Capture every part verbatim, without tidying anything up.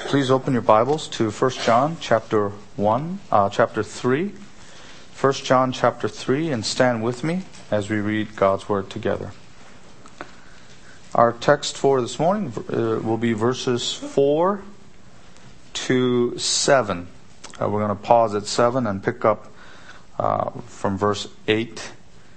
Please open your Bibles to First John chapter one, uh, chapter three. First John chapter three, and stand with me as we read God's Word together. Our text for this morning uh, will be verses four to seven. Uh, we're going to pause at seven and pick up uh, from verse eight.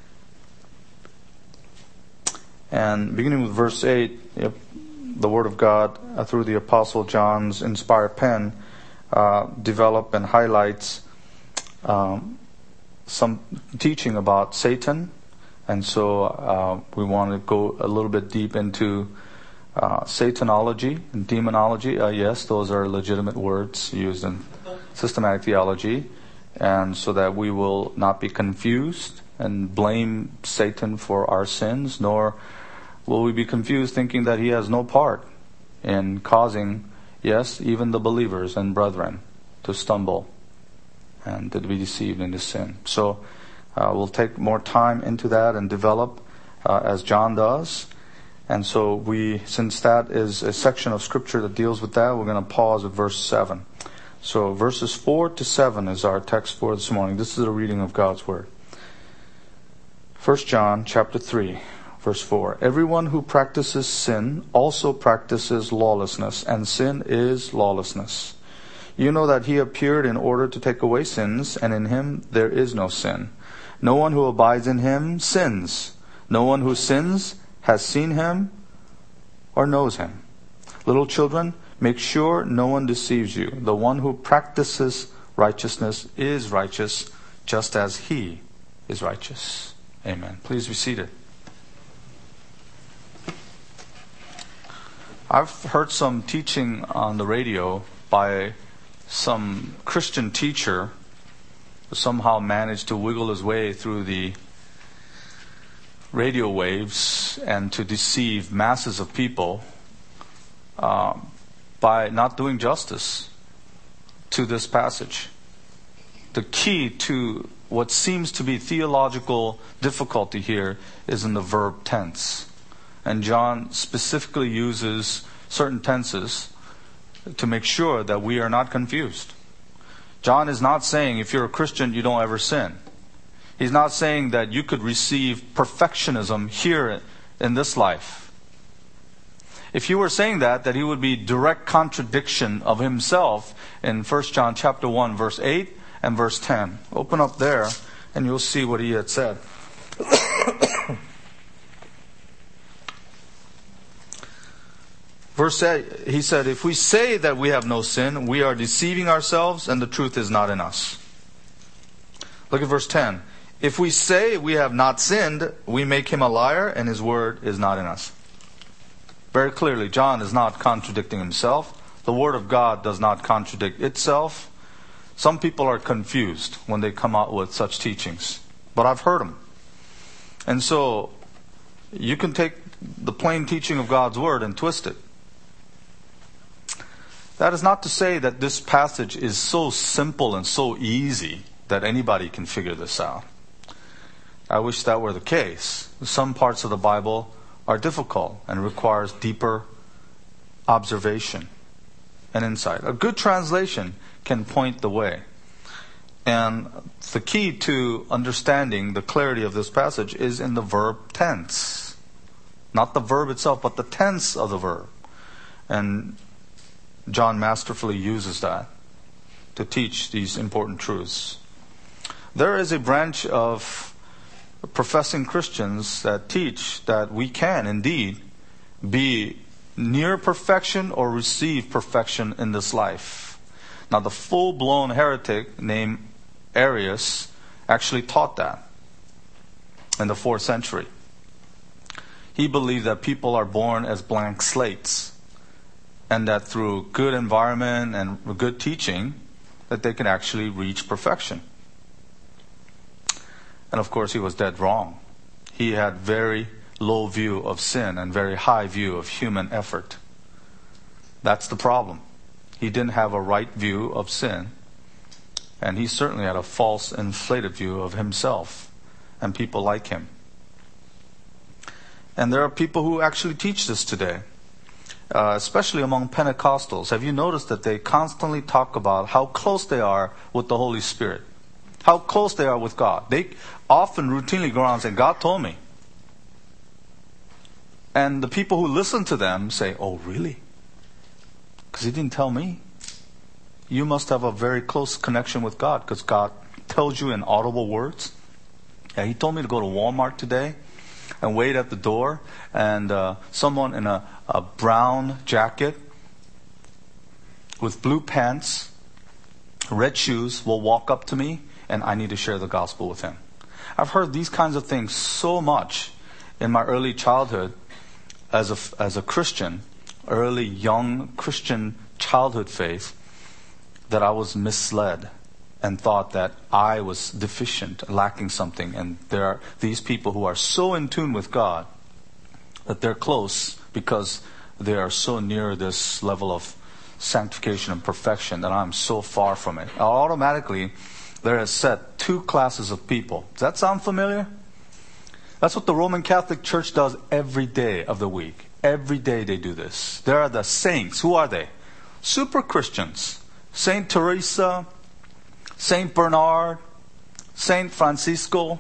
And beginning with verse eight, yep, the Word of God, uh, through the Apostle John's inspired pen, uh, develop and highlights um, some teaching about Satan. And so uh, we want to go a little bit deep into uh, Satanology and demonology. Uh, yes, those are legitimate words used in systematic theology. And so that we will not be confused and blame Satan for our sins, nor will we be confused thinking that he has no part in causing, yes, even the believers and brethren to stumble and to be deceived into sin. So uh, we'll take more time into that and develop uh, as John does. And so we, since that is a section of Scripture that deals with that, we're going to pause at verse seven. So verses four to seven is our text for this morning. This is a reading of God's Word. First John chapter three. Verse four, everyone who practices sin also practices lawlessness, and sin is lawlessness. You know that he appeared in order to take away sins, and in him there is no sin. No one who abides in him sins. No one who sins has seen him or knows him. Little children, make sure no one deceives you. The one who practices righteousness is righteous, just as he is righteous. Amen. Please be seated. I've heard some teaching on the radio by some Christian teacher who somehow managed to wiggle his way through the radio waves and to deceive masses of people um, by not doing justice to this passage. The key to what seems to be theological difficulty here is in the verb tense. And John specifically uses certain tenses to make sure that we are not confused. John is not saying if you're a Christian, you don't ever sin. He's not saying that you could receive perfectionism here in this life. If he were saying that, that he would be direct contradiction of himself in First John chapter one, verse eight and verse ten. Open up there and you'll see what he had said. Verse eight, he said, if we say that we have no sin, we are deceiving ourselves and the truth is not in us. Look at verse ten. If we say we have not sinned, we make him a liar and his word is not in us. Very clearly, John is not contradicting himself. The Word of God does not contradict itself. Some people are confused when they come out with such teachings, but I've heard them. And so, you can take the plain teaching of God's Word and twist it. That is not to say that this passage is so simple and so easy that anybody can figure this out. I wish that were the case. Some parts of the Bible are difficult and requires deeper observation and insight. A good translation can point the way. And the key to understanding the clarity of this passage is in the verb tense. Not the verb itself, but the tense of the verb. And John masterfully uses that to teach these important truths. There is a branch of professing Christians that teach that we can indeed be near perfection or receive perfection in this life. Now, the full-blown heretic named Arius actually taught that in the fourth century. He believed that people are born as blank slates, and that through good environment and good teaching, that they can actually reach perfection. And of course, he was dead wrong. He had very low view of sin and very high view of human effort. That's the problem. He didn't have a right view of sin, and he certainly had a false, inflated view of himself and people like him. And there are people who actually teach this today. uh, especially among Pentecostals, have you noticed that they constantly talk about how close they are with the Holy Spirit? How close they are with God. They often routinely go around and say, God told me. And the people who listen to them say, oh, really? Because He didn't tell me. You must have a very close connection with God, because God tells you in audible words. Yeah, He told me to go to Walmart today and wait at the door, and uh, someone in a, a brown jacket with blue pants, red shoes will walk up to me, and I need to share the gospel with him. I've heard these kinds of things so much in my early childhood as a, as a Christian, early young Christian childhood faith, that I was misled and thought that I was deficient, lacking something. And there are these people who are so in tune with God that they're close because they are so near this level of sanctification and perfection that I'm so far from it. Automatically, there is set two classes of people. Does that sound familiar? That's what the Roman Catholic Church does every day of the week. Every day they do this. There are the saints. Who are they? Super Christians. Saint Teresa, Saint Bernard, Saint Francisco.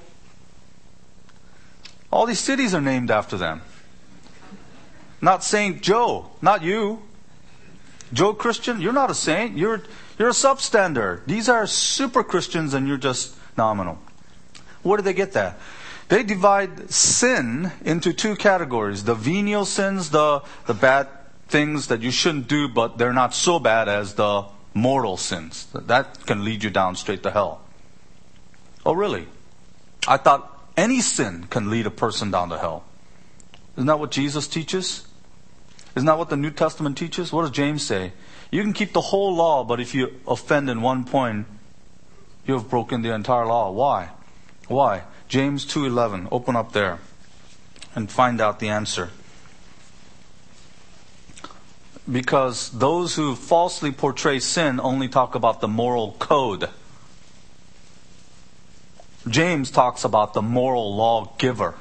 All these cities are named after them. Not Saint Joe, not you. Joe Christian, you're not a saint. You're you're a substandard. These are super Christians and you're just nominal. Where do they get that? They divide sin into two categories. The venial sins, the, the bad things that you shouldn't do, but they're not so bad as the mortal sins. That can lead you down straight to hell. Oh, really? I thought any sin can lead a person down to hell. Isn't that what Jesus teaches? Isn't that what the New Testament teaches? What does James say? You can keep the whole law, but if you offend in one point, you have broken the entire law. Why? Why? James two eleven. Open up there and find out the answer. Because those who falsely portray sin only talk about the moral code. James talks about the moral lawgiver.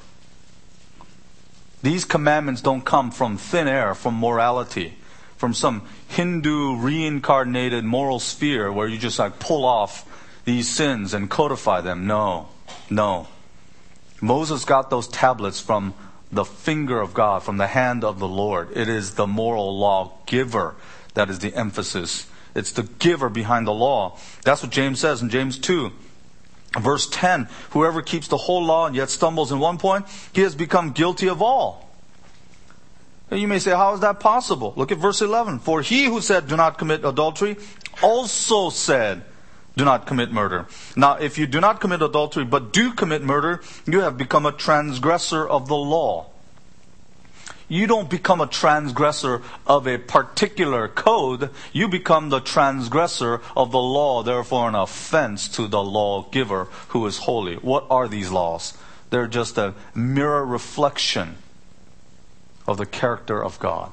These commandments don't come from thin air, from morality, from some Hindu reincarnated moral sphere where you just like pull off these sins and codify them. No, no. Moses got those tablets from the finger of God, from the hand of the Lord. It is the moral lawgiver that is the emphasis. It's the giver behind the law. That's what James says in James two. Verse ten, whoever keeps the whole law and yet stumbles in one point, he has become guilty of all. And you may say, how is that possible? Look at verse eleven. For he who said, do not commit adultery, also said, do not commit murder. Now, if you do not commit adultery, but do commit murder, you have become a transgressor of the law. You don't become a transgressor of a particular code. You become the transgressor of the law, therefore an offense to the lawgiver who is holy. What are these laws? They're just a mirror reflection of the character of God.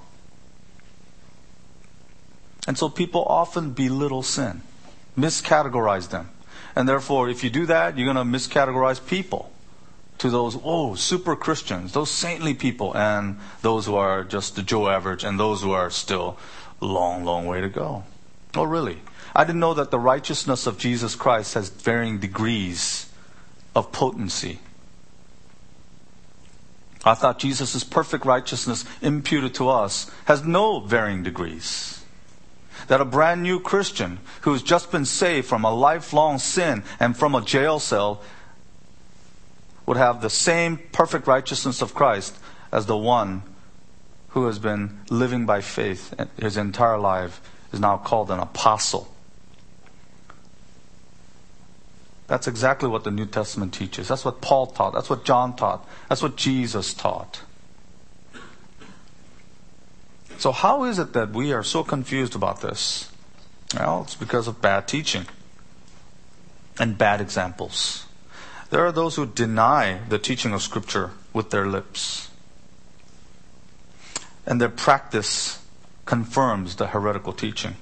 And so people often belittle sin, miscategorize them. And therefore, if you do that, you're going to miscategorize people to those, oh, super Christians, those saintly people, and those who are just the Joe average, and those who are still a long, long way to go. Oh, really? I didn't know that the righteousness of Jesus Christ has varying degrees of potency. I thought Jesus' perfect righteousness imputed to us has no varying degrees. That a brand new Christian who's just been saved from a lifelong sin and from a jail cell would have the same perfect righteousness of Christ as the one who has been living by faith his entire life is now called an apostle. That's exactly what the New Testament teaches. That's what Paul taught. That's what John taught. That's what Jesus taught. So how is it that we are so confused about this? Well, it's because of bad teaching and bad examples. There are those who deny the teaching of Scripture with their lips. And their practice confirms the heretical teaching.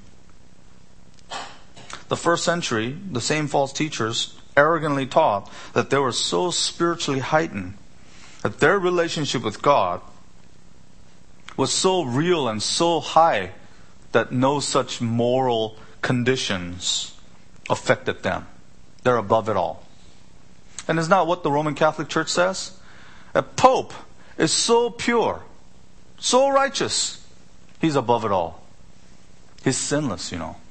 The first century, the same false teachers arrogantly taught that they were so spiritually heightened that their relationship with God was so real and so high that no such moral conditions affected them. They're above it all. And isn't that what the Roman Catholic Church says? A pope is so pure, so righteous, he's above it all. He's sinless, you know.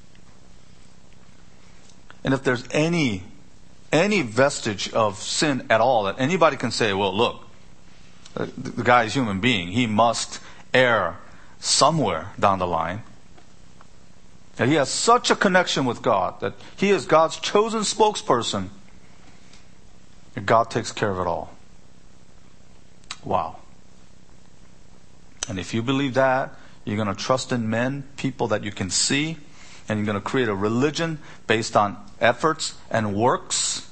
And if there's any any vestige of sin at all that anybody can say, well, look, the guy is a human being. He must err somewhere down the line. And he has such a connection with God that he is God's chosen spokesperson. And God takes care of it all. Wow. And if you believe that, you're going to trust in men, people that you can see, and you're going to create a religion based on efforts and works.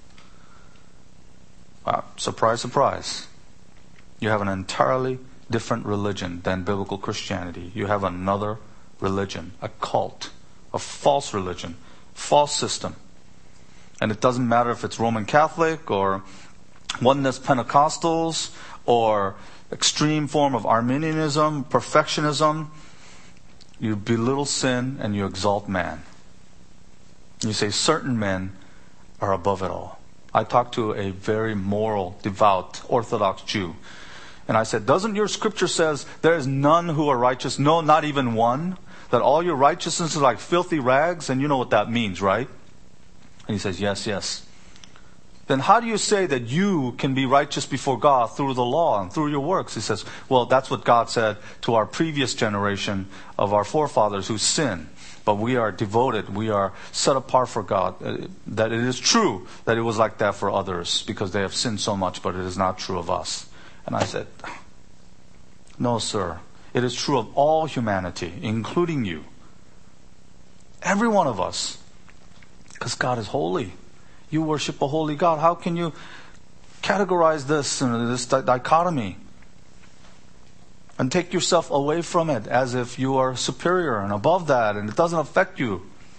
Wow. Surprise, surprise. You have an entirely different religion than biblical Christianity. You have another religion, a cult, a false religion, false system. And it doesn't matter if it's Roman Catholic or Oneness Pentecostals or extreme form of Arminianism, perfectionism. You belittle sin and you exalt man. You say certain men are above it all. I talked to a very moral, devout, Orthodox Jew. And I said, doesn't your scripture says there is none who are righteous? No, not even one. That all your righteousness is like filthy rags? And you know what that means, right? And he says, yes, yes. Then how do you say that you can be righteous before God through the law and through your works? He says, well, that's what God said to our previous generation of our forefathers who sinned. But we are devoted, we are set apart for God. Uh, that it is true that it was like that for others because they have sinned so much, but it is not true of us. And I said, no, sir. It is true of all humanity, including you. Every one of us. Because God is holy. You worship a holy God. How can you categorize this and this dichotomy and take yourself away from it as if you are superior and above that and it doesn't affect you?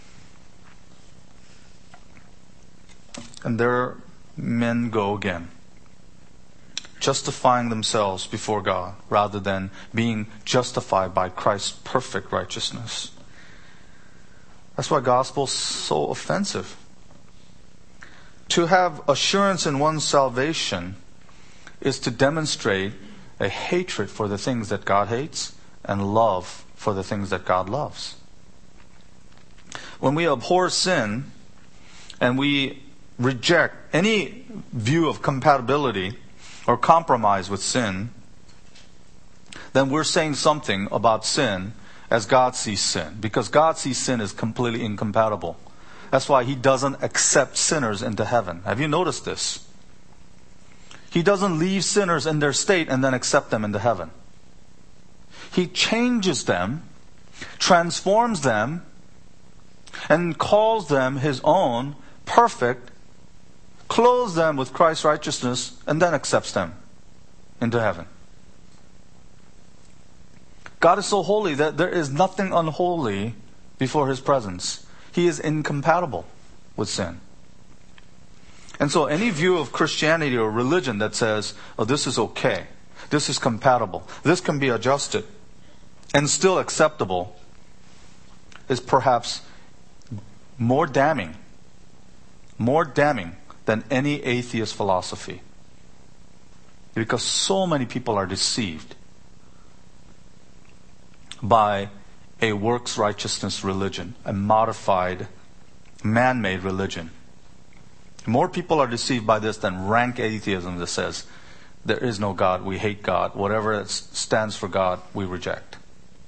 And there men go again, justifying themselves before God rather than being justified by Christ's perfect righteousness. That's why gospel is so offensive. To have assurance in one's salvation is to demonstrate a hatred for the things that God hates and love for the things that God loves. When we abhor sin and we reject any view of compatibility or compromise with sin, then we're saying something about sin as God sees sin. Because God sees sin as completely incompatible. That's why He doesn't accept sinners into heaven. Have you noticed this? He doesn't leave sinners in their state and then accept them into heaven. He changes them, transforms them, and calls them His own, perfect, clothes them with Christ's righteousness, and then accepts them into heaven. God is so holy that there is nothing unholy before His presence. He is incompatible with sin. And so any view of Christianity or religion that says, oh, this is okay, this is compatible, this can be adjusted, and still acceptable, is perhaps more damning, more damning than any atheist philosophy. Because so many people are deceived by a works righteousness religion, a modified, man-made religion. More people are deceived by this than rank atheism that says, there is no God, we hate God, whatever it stands for God, we reject.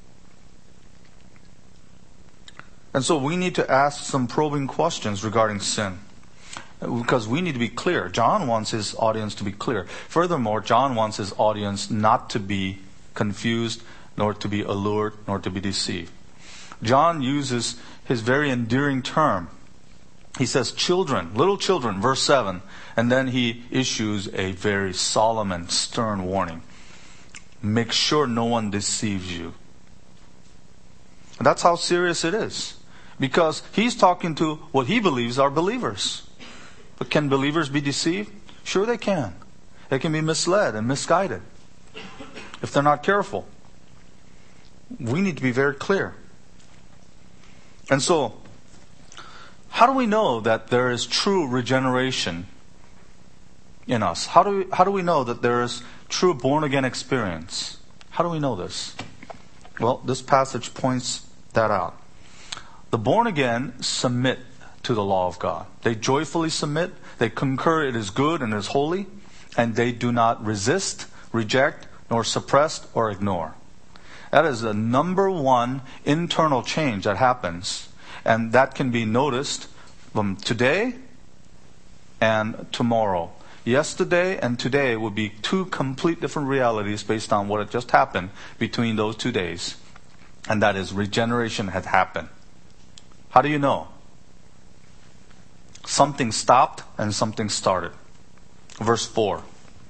And so we need to ask some probing questions regarding sin. Because we need to be clear. John wants his audience to be clear. Furthermore, John wants his audience not to be confused, nor to be allured, nor to be deceived. John uses his very endearing term. He says, children, little children, verse seven. And then he issues a very solemn and stern warning. Make sure no one deceives you. And that's how serious it is. Because he's talking to what he believes are believers. But can believers be deceived? Sure they can. They can be misled and misguided if they're not careful. we need to be very clear. And so, how do we know that there is true regeneration in us? How do we, how do we know that there is true born-again experience? How do we know this? Well, this passage points that out. The born-again submit to the law of God. They joyfully submit. They concur it is good and is holy. And they do not resist, reject, nor suppress or ignore. That is the number one internal change that happens. And that can be noticed from today and tomorrow. Yesterday and today would be two complete different realities based on what had just happened between those two days. And that is regeneration had happened. How do you know? Something stopped and something started. Verse four.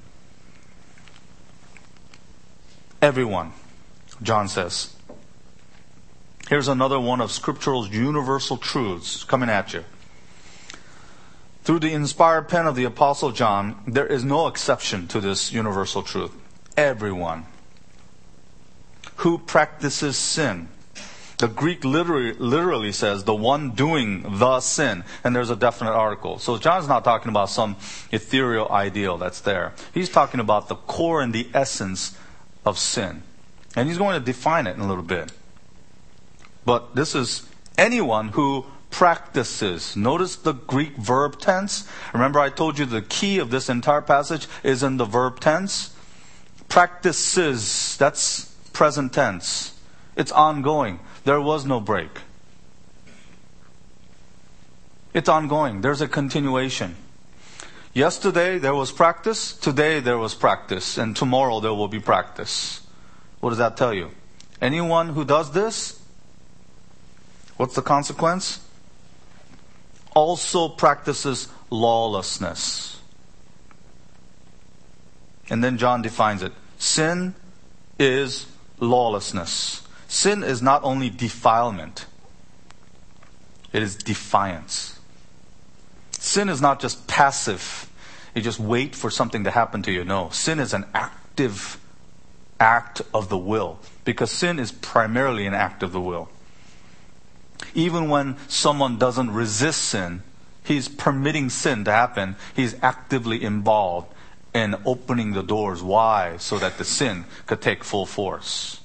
Everyone, John says. Here's another one of Scripture's universal truths coming at you. Through the inspired pen of the Apostle John, there is no exception to this universal truth. Everyone who practices sin. The Greek literally, literally says the one doing the sin. And there's a definite article. So John's not talking about some ethereal ideal that's there. He's talking about the core and the essence of sin. And he's going to define it in a little bit. But this is anyone who practices. Notice the Greek verb tense. Remember I told you the key of this entire passage is in the verb tense. Practices. That's present tense. It's ongoing. There was no break. It's ongoing. There's a continuation. Yesterday there was practice. Today there was practice. And tomorrow there will be practice. What does that tell you? Anyone who does this, what's the consequence? Also practices lawlessness. And then John defines it. Sin is lawlessness. Sin is not only defilement. It is defiance. Sin is not just passive. You just wait for something to happen to you. No. Sin is an active act of the will. Because sin is primarily an act of the will. Even when someone doesn't resist sin, he's permitting sin to happen. He's actively involved in opening the doors. Why? So that the sin could take full force.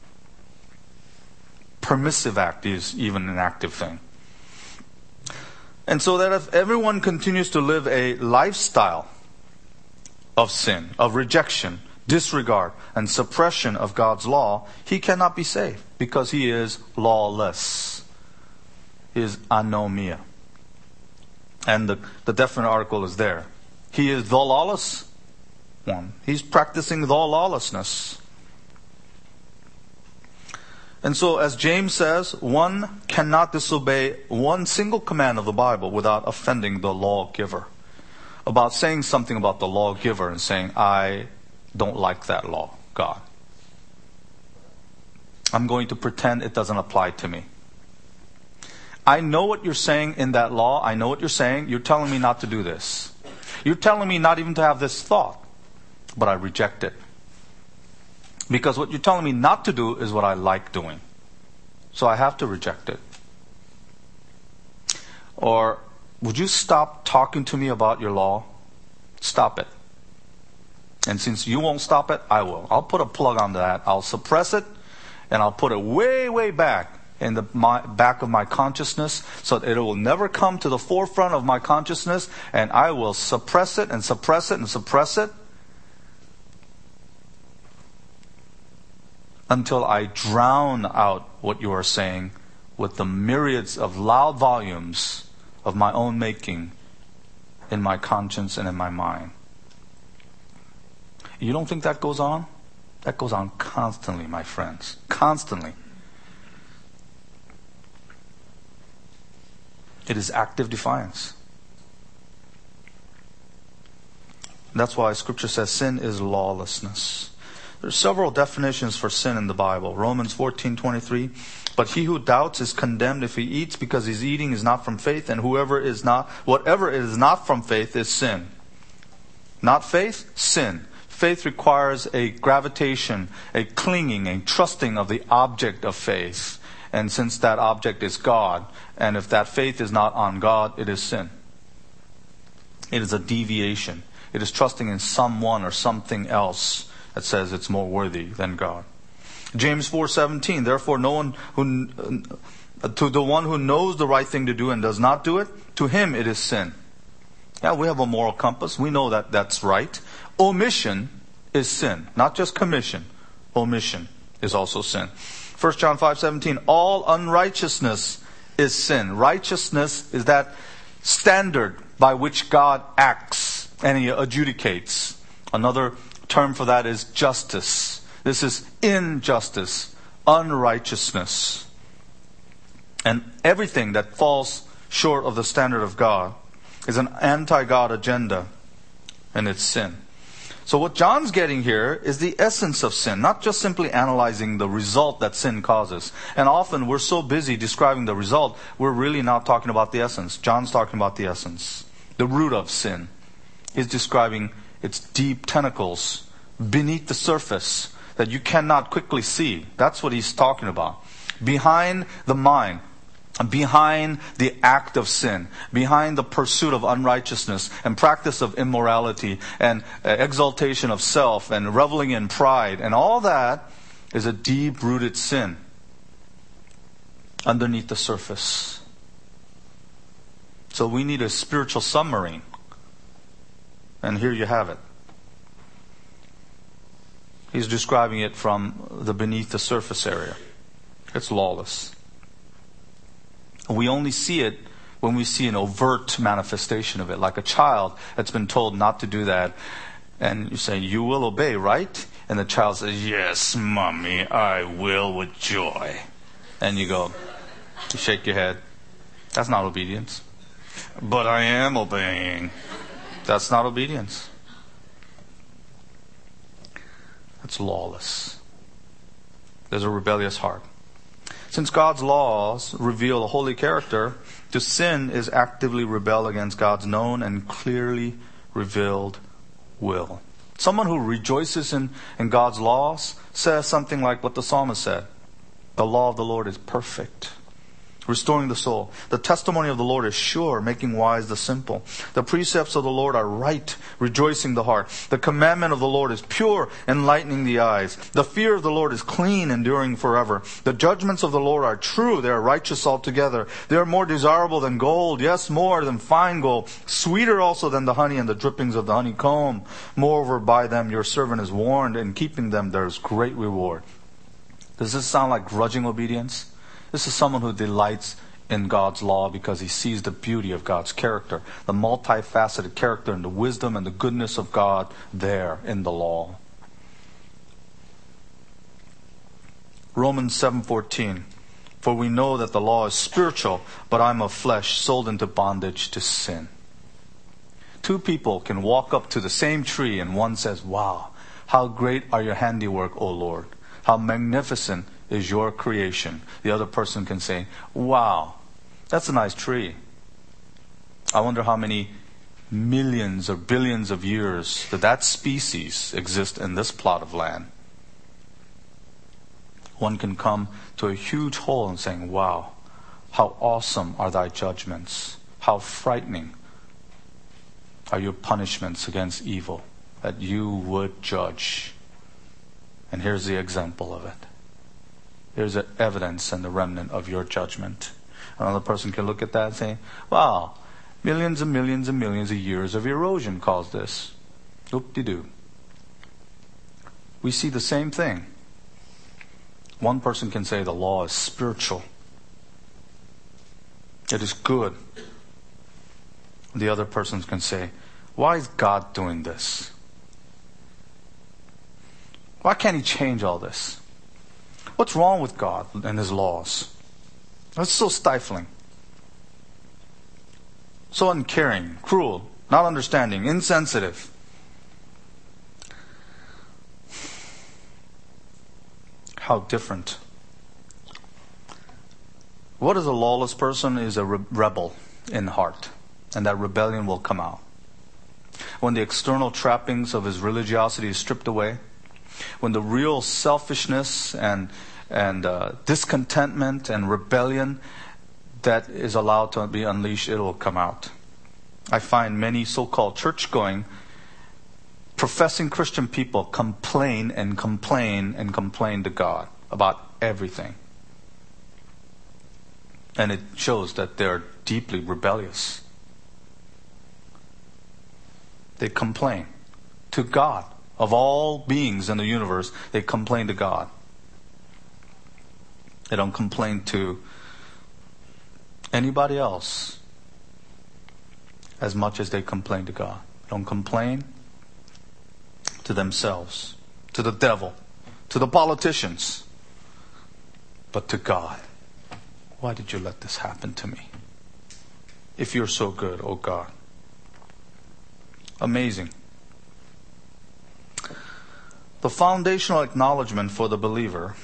Permissive act is even an active thing. And so that if everyone continues to live a lifestyle of sin, of rejection, disregard, and suppression of God's law, he cannot be saved because he is lawless. He is anomia. And the, the definite article is there. He is the lawless one. He's practicing the lawlessness. And so, as James says, one cannot disobey one single command of the Bible without offending the lawgiver. About saying something about the lawgiver and saying, I don't like that law, God. I'm going to pretend it doesn't apply to me. I know what you're saying in that law. I know what you're saying. You're telling me not to do this. You're telling me not even to have this thought. But I reject it. Because what you're telling me not to do is what I like doing. So I have to reject it. Or, would you stop talking to me about your law? Stop it. And since you won't stop it, I will. I'll put a plug on that. I'll suppress it. And I'll put it way, way back in the my, back of my consciousness so that it will never come to the forefront of my consciousness. And I will suppress it and suppress it and suppress it. Until I drown out what you are saying with the myriads of loud volumes of my own making in my conscience and in my mind. You don't think that goes on? That goes on constantly, my friends. Constantly. It is active defiance. That's why Scripture says sin is lawlessness. There are several definitions for sin in the Bible. Romans fourteen twenty-three. But he who doubts is condemned if he eats, because his eating is not from faith, and whoever is not, whatever is not from faith is sin. Not faith, sin. faith requires a gravitation, a clinging, a trusting of the object of faith. And since that object is God, and if that faith is not on God, it is sin. It is a deviation. It is trusting in someone or something else that says it's more worthy than God. James four seventeen, therefore no one who, uh, to the one who knows the right thing to do and does not do it, to him it is sin. Yeah, we have a moral compass. We know that that's right. Omission is sin. Not just commission. Omission is also sin. First John five seventeen, all unrighteousness is sin. Righteousness is that standard by which God acts and He adjudicates. Another term for that is justice. This is injustice, unrighteousness. And everything that falls short of the standard of God is an anti-God agenda, and it's sin. So what John's getting here is the essence of sin, not just simply analyzing the result that sin causes. And often we're so busy describing the result, we're really not talking about the essence. John's talking about the essence. The root of sin. He's describing its deep tentacles beneath the surface that you cannot quickly see. That's what he's talking about. Behind the mind, behind the act of sin, behind the pursuit of unrighteousness and practice of immorality and exaltation of self and reveling in pride, and all that is a deep-rooted sin underneath the surface. So we need a spiritual submarine. And here you have it. He's describing it from the beneath the surface area. It's lawless. We only see it when we see an overt manifestation of it, like a child that's been told not to do that. And you say, you will obey, right? And the child says, yes, mommy, I will with joy. And you go, you shake your head. That's not obedience. But I am obeying. That's not obedience. It's lawless. There's a rebellious heart. Since God's laws reveal a holy character, to sin is actively rebel against God's known and clearly revealed will. Someone who rejoices in, in God's laws says something like what the psalmist said. The law of the Lord is perfect, restoring the soul. The testimony of the Lord is sure, making wise the simple. The precepts of the Lord are right, rejoicing the heart. The commandment of the Lord is pure, enlightening the eyes. The fear of the Lord is clean, enduring forever. The judgments of the Lord are true, they are righteous altogether. They are more desirable than gold, yes, more than fine gold, sweeter also than the honey and the drippings of the honeycomb. Moreover, by them your servant is warned, in keeping them there is great reward. Does this sound like grudging obedience? This is someone who delights in God's law because he sees the beauty of God's character, the multifaceted character and the wisdom and the goodness of God there in the law. Romans seven fourteen. For we know that the law is spiritual, but I'm of flesh, sold into bondage to sin. Two people can walk up to the same tree and one says, wow, how great are your handiwork, O Lord. How magnificent is your creation. The other person can say, wow, that's a nice tree. I wonder how many millions or billions of years that that species exist in this plot of land. One can come to a huge hole and saying, wow, how awesome are thy judgments. How frightening are your punishments against evil that you would judge. And here's the example of it. Here's the evidence and the remnant of your judgment. Another person can look at that and say, wow, millions and millions and millions of years of erosion caused this. Oop-de-doo. We see the same thing. One person can say the law is spiritual. It is good. The other person can say, why is God doing this? Why can't He change all this? What's wrong with God and His laws? It's so stifling. So uncaring, cruel, not understanding, insensitive. How different. What is a lawless person is a re- rebel in heart. And that rebellion will come out. when the external trappings of his religiosity is stripped away, when the real selfishness and and uh, discontentment and rebellion that is allowed to be unleashed, it will come out. I find many so-called church-going, professing Christian people complain and complain and complain to God about everything. And it shows that they're deeply rebellious. They complain to God. Of all beings in the universe, they complain to God. They don't complain to anybody else as much as they complain to God. They don't complain to themselves, to the devil, to the politicians, but to God. Why did you let this happen to me? If you're so good, oh God. Amazing. The foundational acknowledgement for the believer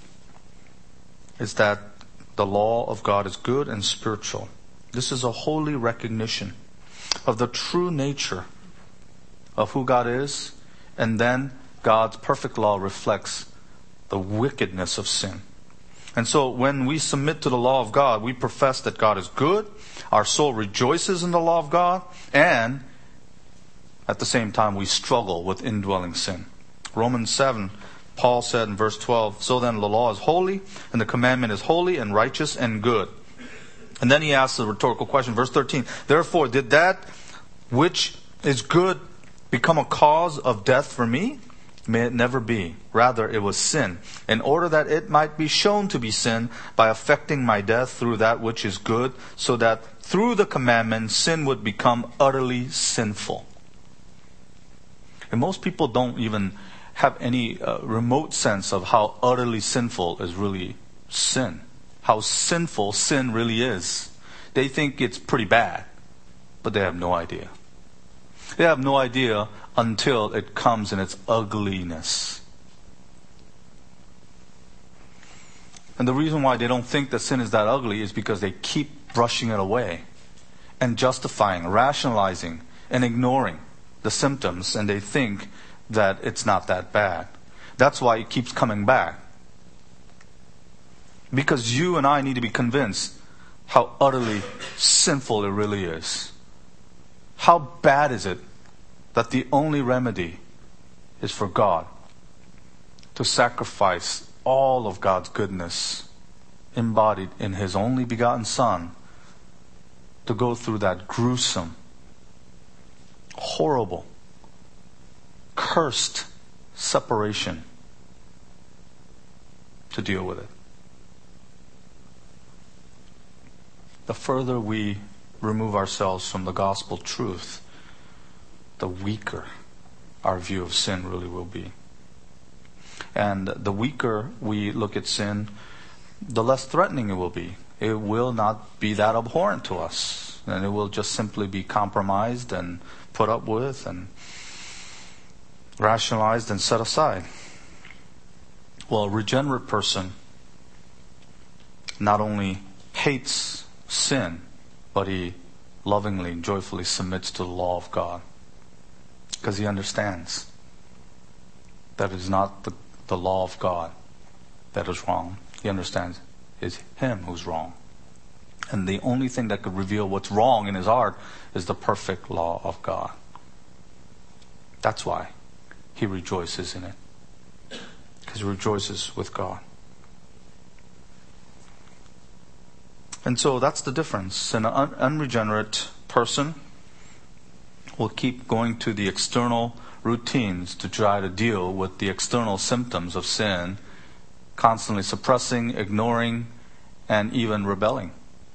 is that the law of God is good and spiritual. This is a holy recognition of the true nature of who God is, and then God's perfect law reflects the wickedness of sin. And so when we submit to the law of God, we profess that God is good, our soul rejoices in the law of God, and at the same time we struggle with indwelling sin. Romans seven, Paul said in verse twelve, so then the law is holy, and the commandment is holy and righteous and good. And then he asks the rhetorical question, verse thirteen, therefore did that which is good become a cause of death for me? May it never be. Rather, it was sin, in order that it might be shown to be sin by affecting my death through that which is good, so that through the commandment sin would become utterly sinful. And most people don't even have any uh, remote sense of how utterly sinful is really sin. How sinful sin really is. They think it's pretty bad, but they have no idea. They have no idea until it comes in its ugliness. And the reason why they don't think that sin is that ugly is because they keep brushing it away and justifying, rationalizing, and ignoring the symptoms, and they think that it's not that bad. That's why it keeps coming back. Because you and I need to be convinced how utterly sinful it really is. How bad is it that the only remedy is for God to sacrifice all of God's goodness embodied in His only begotten Son to go through that gruesome, horrible, cursed separation to deal with it. The further we remove ourselves from the gospel truth, the weaker our view of sin really will be. And the weaker we look at sin, the less threatening it will be. It will not be that abhorrent to us. And it will just simply be compromised and put up with and rationalized and set aside. Well, a regenerate person not only hates sin, but he lovingly and joyfully submits to the law of God. Because he understands that it is not the, the law of God that is wrong. He understands it's him who's wrong. And the only thing that could reveal what's wrong in his heart is the perfect law of God. That's why he rejoices in it. Because he rejoices with God. And so that's the difference. An un- unregenerate person will keep going to the external routines to try to deal with the external symptoms of sin, constantly suppressing, ignoring, and even rebelling.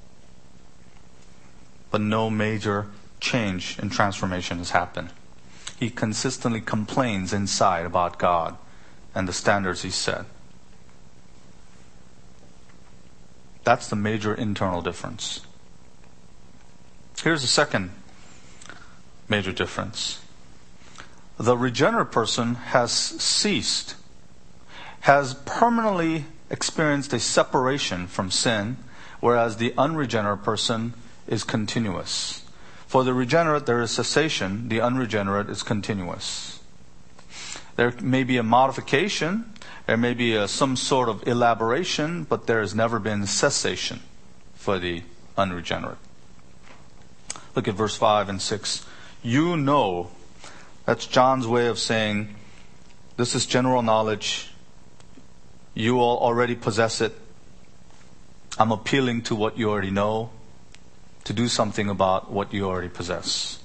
But no major change and transformation has happened. He consistently complains inside about God and the standards He set. That's the major internal difference. Here's the second major difference. The regenerate person has ceased, has permanently experienced a separation from sin, whereas the unregenerate person is continuous. For the regenerate, there is cessation. The unregenerate is continuous. There may be a modification. There may be a, some sort of elaboration, but there has never been cessation for the unregenerate. Look at verse five and six. You know, that's John's way of saying, this is general knowledge. You all already possess it. I'm appealing to what you already know, to do something about what you already possess.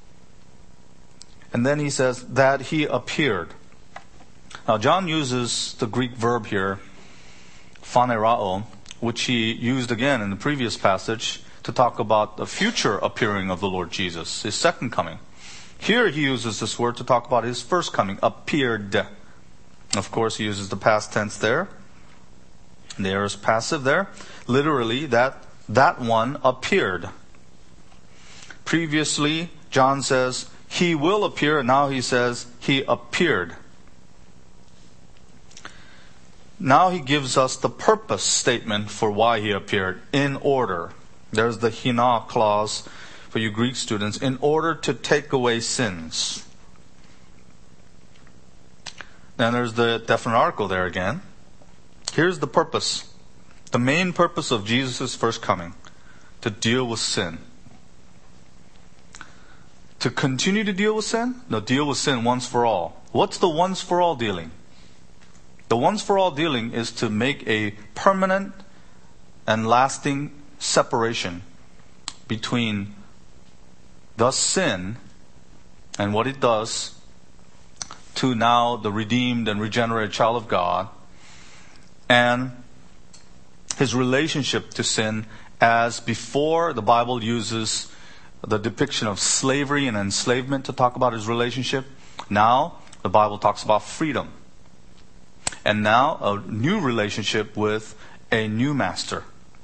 And then he says that he appeared. Now John uses the Greek verb here, phanerao, which he used again in the previous passage to talk about the future appearing of the Lord Jesus, his second coming. Here he uses this word to talk about his first coming, appeared. Of course, he uses the past tense there. There is passive there. Literally, that that one appeared. Previously, John says, he will appear, and now he says, he appeared. Now he gives us the purpose statement for why he appeared, in order. There's the hina clause for you Greek students, in order to take away sins. Then there's the definite article there again. Here's the purpose. The main purpose of Jesus' first coming, to deal with sin. To continue to deal with sin? No, deal with sin once for all. What's the once for all dealing? The once for all dealing is to make a permanent and lasting separation between the sin and what it does to now the redeemed and regenerated child of God, and his relationship to sin, as before the Bible uses the depiction of slavery and enslavement to talk about his relationship. Now the Bible talks about freedom. And now a new relationship with a new master.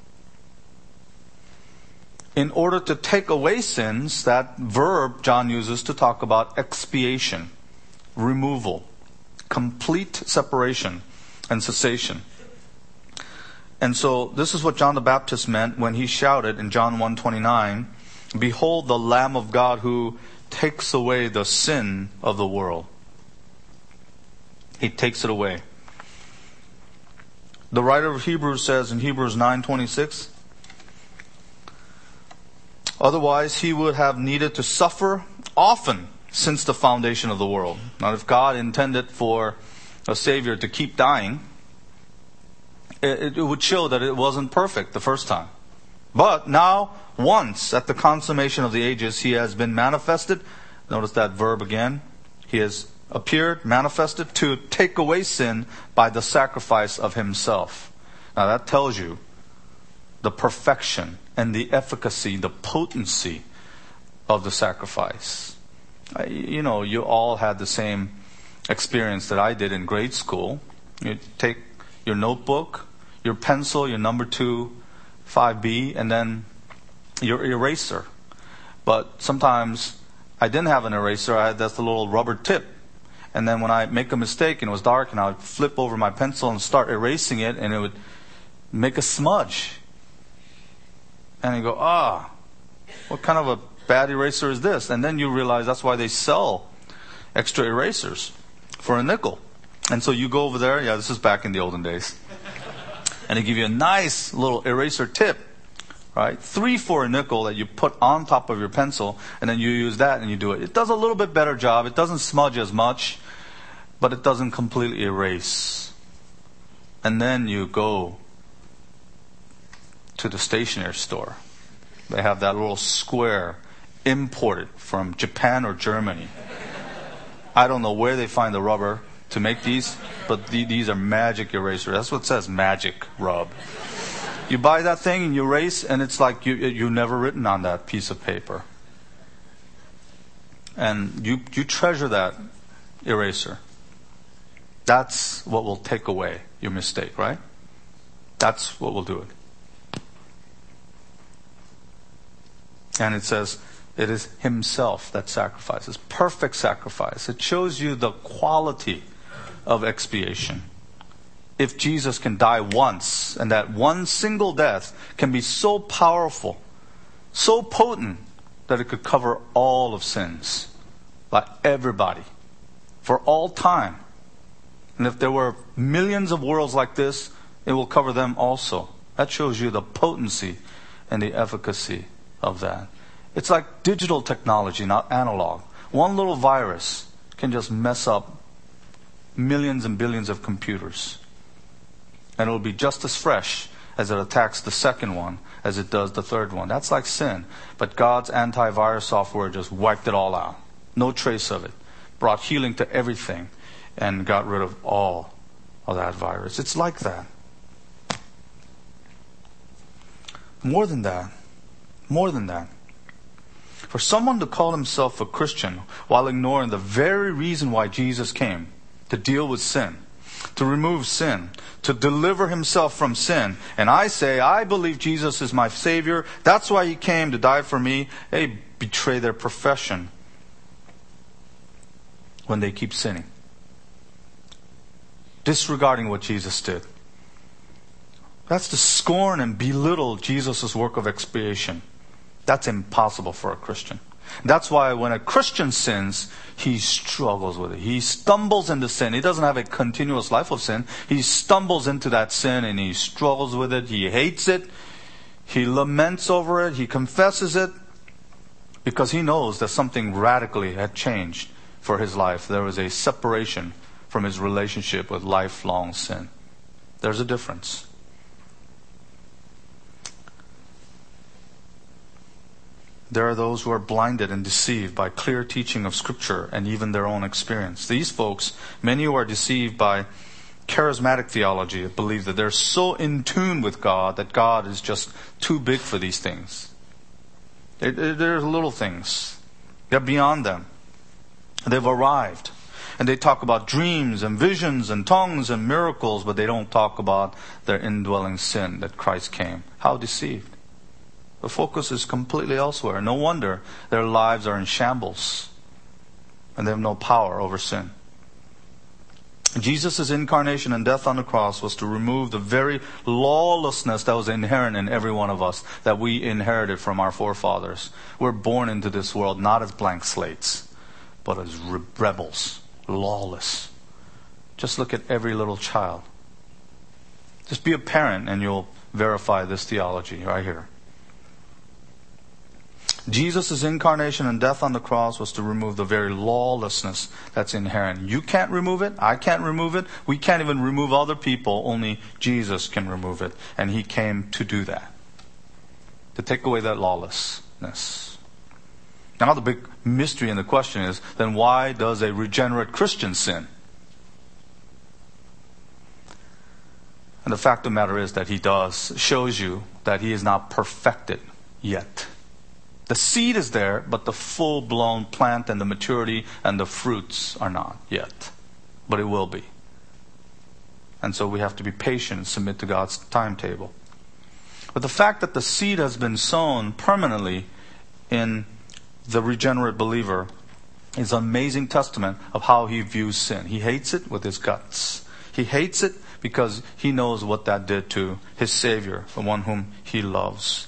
In order to take away sins, that verb John uses to talk about expiation, removal, complete separation and cessation. And so this is what John the Baptist meant when he shouted in John one twenty-nine, behold the Lamb of God who takes away the sin of the world. He takes it away. The writer of Hebrews says in Hebrews nine twenty-six, otherwise he would have needed to suffer often since the foundation of the world. Now if God intended for a Savior to keep dying, it, it would show that it wasn't perfect the first time. But now, once at the consummation of the ages, he has been manifested. Notice that verb again. He has appeared, manifested, to take away sin by the sacrifice of himself. Now that tells you the perfection and the efficacy, the potency of the sacrifice. You know, you all had the same experience that I did in grade school. You take your notebook, your pencil, your number two, five B, and then your eraser. But sometimes I didn't have an eraser. I had that little rubber tip. And then when I make a mistake and it was dark, and I would flip over my pencil and start erasing it, and it would make a smudge. And you go, ah, what kind of a bad eraser is this? And then you realize that's why they sell extra erasers for a nickel. And so you go over there. Yeah, this is back in the olden days. And they give you a nice little eraser tip, right? Three for a nickel that you put on top of your pencil, and then you use that and you do it. It does a little bit better job. It doesn't smudge as much, but it doesn't completely erase. And then you go to the stationery store. They have that little square imported from Japan or Germany. I don't know where they find the rubber to make these, but the, these are magic erasers. That's what it says, magic rub. You buy that thing and you erase, and it's like you, you've never written on that piece of paper. And you, you treasure that eraser. That's what will take away your mistake, right? That's what will do it. And it says, it is himself that sacrifices. Perfect sacrifice. It shows you the quality of expiation. If Jesus can die once, and that one single death can be so powerful, so potent, that it could cover all of sins, by everybody, for all time. And if there were millions of worlds like this, it will cover them also. That shows you the potency and the efficacy of that. It's like digital technology, not analog. One little virus can just mess up millions and billions of computers. And it'll be just as fresh as it attacks the second one as it does the third one. That's like sin. But God's antivirus software just wiped it all out. No trace of it. Brought healing to everything and got rid of all of that virus. It's like that. More than that. More than that. For someone to call himself a Christian while ignoring the very reason why Jesus came, to deal with sin, to remove sin, to deliver himself from sin. And I say, I believe Jesus is my Savior. That's why he came to die for me. They betray their profession when they keep sinning, disregarding what Jesus did. That's to scorn and belittle Jesus' work of expiation. That's impossible for a Christian. That's why when a Christian sins, he struggles with it. He stumbles into sin. He doesn't have a continuous life of sin. He stumbles into that sin and he struggles with it. He hates it. He laments over it. He confesses it because he knows that something radically had changed for his life. There was a separation from his relationship with lifelong sin. There's a difference. There are those who are blinded and deceived by clear teaching of Scripture and even their own experience. These folks, many who are deceived by charismatic theology, believe that they're so in tune with God that God is just too big for these things. They're little things. They're beyond them. They've arrived. And they talk about dreams and visions and tongues and miracles, but they don't talk about their indwelling sin that Christ came. How deceived. The focus is completely elsewhere. No wonder their lives are in shambles and they have no power over sin. Jesus' incarnation and death on the cross was to remove the very lawlessness that was inherent in every one of us, that we inherited from our forefathers. We're born into this world not as blank slates, but as re- rebels, lawless. Just look at every little child. Just be a parent and you'll verify this theology right here. Jesus' incarnation and death on the cross was to remove the very lawlessness that's inherent. You can't remove it. I can't remove it. We can't even remove other people. Only Jesus can remove it. And he came to do that. To take away that lawlessness. Now the big mystery in the question is, then why does a regenerate Christian sin? And the fact of the matter is that he does. Shows you that he is not perfected yet. The seed is there, but the full-blown plant and the maturity and the fruits are not yet. But it will be. And so we have to be patient and submit to God's timetable. But the fact that the seed has been sown permanently in the regenerate believer is an amazing testament of how he views sin. He hates it with his guts. He hates it because he knows what that did to his Savior, the one whom he loves.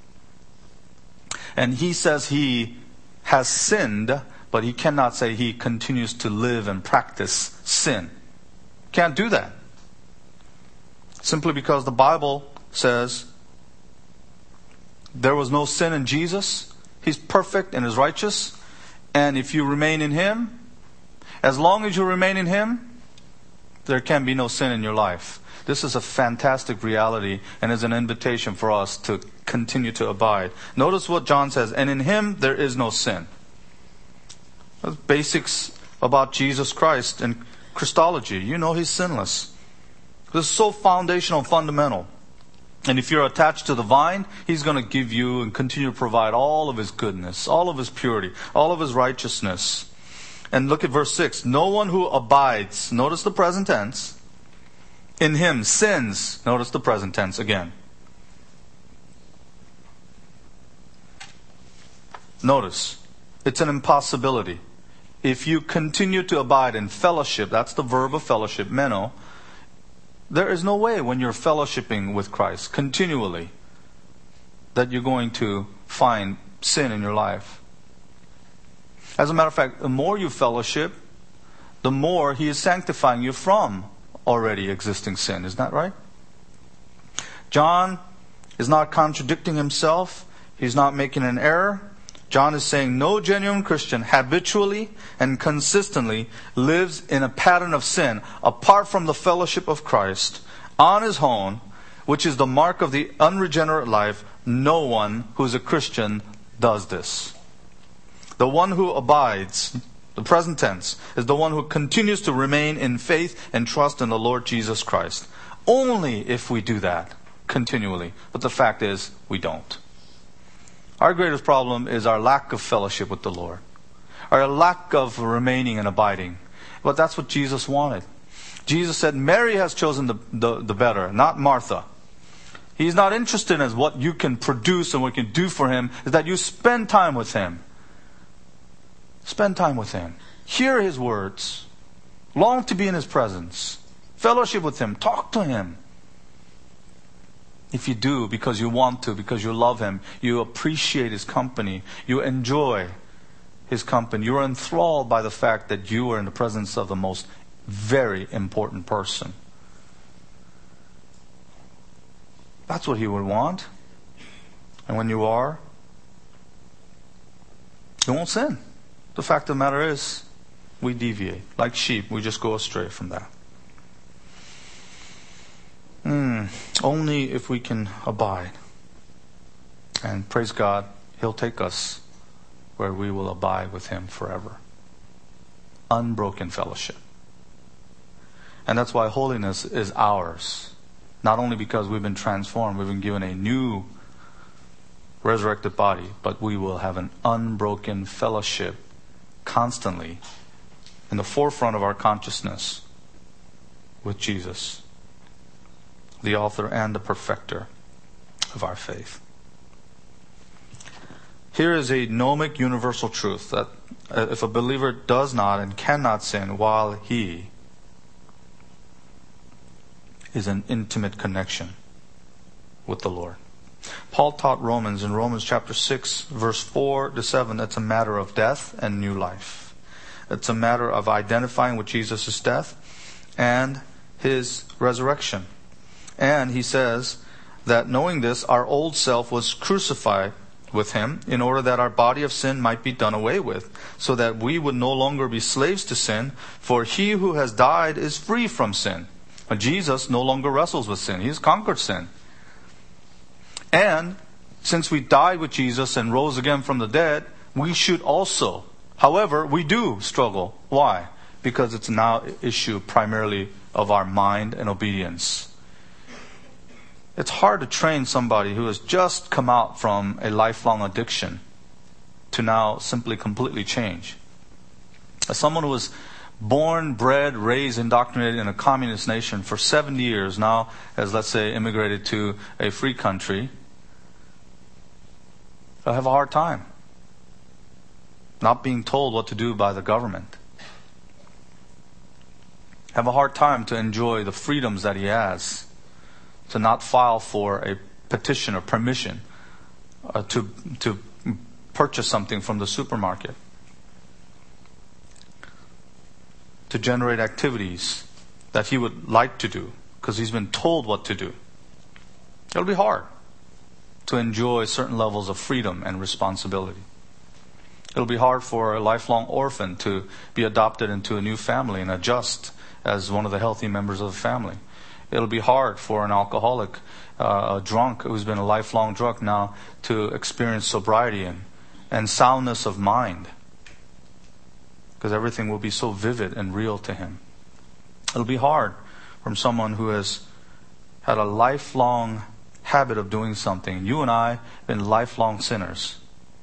And he says he has sinned, but he cannot say he continues to live and practice sin. Can't do that. Simply because the Bible says there was no sin in Jesus. He's perfect and is righteous. And if you remain in him, as long as you remain in him, there can be no sin in your life. This is a fantastic reality and is an invitation for us to continue to abide. Notice what John says, and in him there is no sin. That's basics about Jesus Christ and Christology. You know he's sinless. This is so foundational, fundamental. And if you're attached to the vine, he's going to give you and continue to provide all of his goodness, all of his purity, all of his righteousness. And look at verse six. No one who abides, notice the present tense, in him sins. Notice the present tense again. Notice, it's an impossibility. If you continue to abide in fellowship, that's the verb of fellowship, meno, there is no way when you're fellowshipping with Christ continually that you're going to find sin in your life. As a matter of fact, the more you fellowship, the more He is sanctifying you from already existing sin. Isn't that right? John is not contradicting himself. He's not making an error. John is saying no genuine Christian habitually and consistently lives in a pattern of sin apart from the fellowship of Christ on his own, which is the mark of the unregenerate life. No one who's a Christian does this. The one who abides, the present tense, is the one who continues to remain in faith and trust in the Lord Jesus Christ. Only if we do that continually. But the fact is, we don't. Our greatest problem is our lack of fellowship with the Lord. Our lack of remaining and abiding. But that's what Jesus wanted. Jesus said, Mary has chosen the, the, the better, not Martha. He's not interested in what you can produce and what you can do for Him. Is that you spend time with Him. Spend time with Him. Hear His words. Long to be in His presence. Fellowship with Him. Talk to Him. If you do, because you want to, because you love Him, you appreciate His company, you enjoy His company, you're enthralled by the fact that you are in the presence of the most very important person. That's what He would want. And when you are, you won't sin. The fact of the matter is, we deviate. Like sheep, we just go astray from that. Mm, only if we can abide. And praise God, He'll take us where we will abide with Him forever. Unbroken fellowship. And that's why holiness is ours. Not only because we've been transformed, we've been given a new resurrected body, but we will have an unbroken fellowship constantly in the forefront of our consciousness with Jesus, the author and the perfecter of our faith. Here is a gnomic universal truth that if a believer does not and cannot sin while he is in intimate connection with the Lord. Paul taught Romans in Romans chapter six, verse four to seven, it's a matter of death and new life. It's a matter of identifying with Jesus' death and His resurrection. And he says that knowing this, our old self was crucified with Him in order that our body of sin might be done away with, so that we would no longer be slaves to sin, for He who has died is free from sin. But Jesus no longer wrestles with sin. He has conquered sin. And since we died with Jesus and rose again from the dead, we should also. However, we do struggle. Why? Because it's now an issue primarily of our mind and obedience. It's hard to train somebody who has just come out from a lifelong addiction to now simply completely change. As someone who was born, bred, raised, indoctrinated in a communist nation for seventy years, now has, let's say, immigrated to a free country, they'll have a hard time not being told what to do by the government. Have a hard time to enjoy the freedoms that he has, to not file for a petition or permission uh, to to purchase something from the supermarket, to generate activities that he would like to do because he's been told what to do. It'll be hard to enjoy certain levels of freedom and responsibility. It'll be hard for a lifelong orphan to be adopted into a new family and adjust as one of the healthy members of the family. It'll be hard for an alcoholic, uh, a drunk who's been a lifelong drunk now to experience sobriety and, and soundness of mind, because everything will be so vivid and real to him. It'll be hard from someone who has had a lifelong habit of doing something. You and I have been lifelong sinners.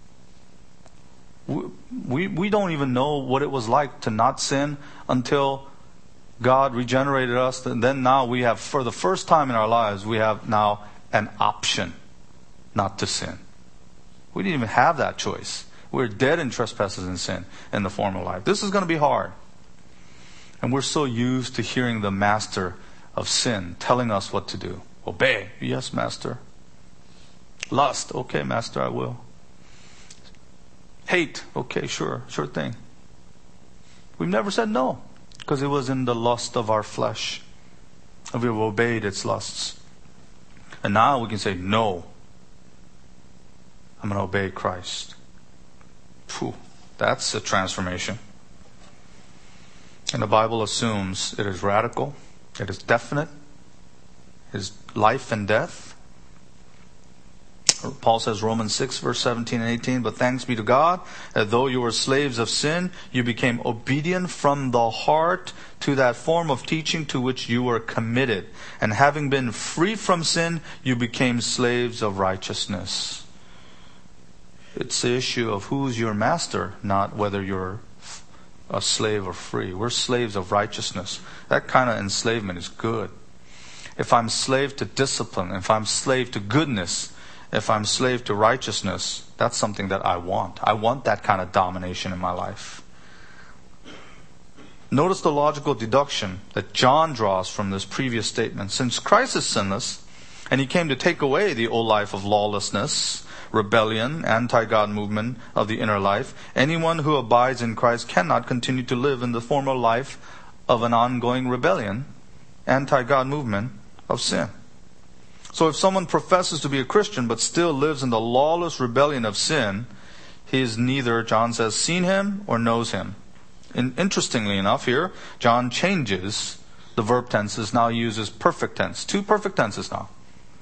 We, we, we don't even know what it was like to not sin until God regenerated us, and then now we have, for the first time in our lives, we have now an option not to sin. We didn't even have that choice. We're dead in trespasses and sin in the former life. This is going to be hard. And we're so used to hearing the master of sin telling us what to do. Obey. Yes, master. Lust. Okay, master, I will. Hate. Okay, sure, sure thing. We've never said no, because it was in the lust of our flesh. And we've obeyed its lusts. And now we can say, no, I'm going to obey Christ. Phew, that's a transformation. And the Bible assumes it is radical, it is definite, it is life and death. Paul says, Romans six, verse seventeen and eighteen, but thanks be to God, that though you were slaves of sin, you became obedient from the heart to that form of teaching to which you were committed. And having been free from sin, you became slaves of righteousness. It's the issue of who's your master, not whether you're a slave or free. We're slaves of righteousness. That kind of enslavement is good. If I'm slave to discipline, if I'm slave to goodness, if I'm slave to righteousness, that's something that I want. I want that kind of domination in my life. Notice the logical deduction that John draws from this previous statement. Since Christ is sinless, and He came to take away the old life of lawlessness, rebellion, anti-God movement of the inner life, anyone who abides in Christ cannot continue to live in the former life of an ongoing rebellion, anti-God movement of sin. So if someone professes to be a Christian but still lives in the lawless rebellion of sin, he is neither, John says, seen Him or knows Him. And interestingly enough here, John changes the verb tenses. Now he uses perfect tense. Two perfect tenses now.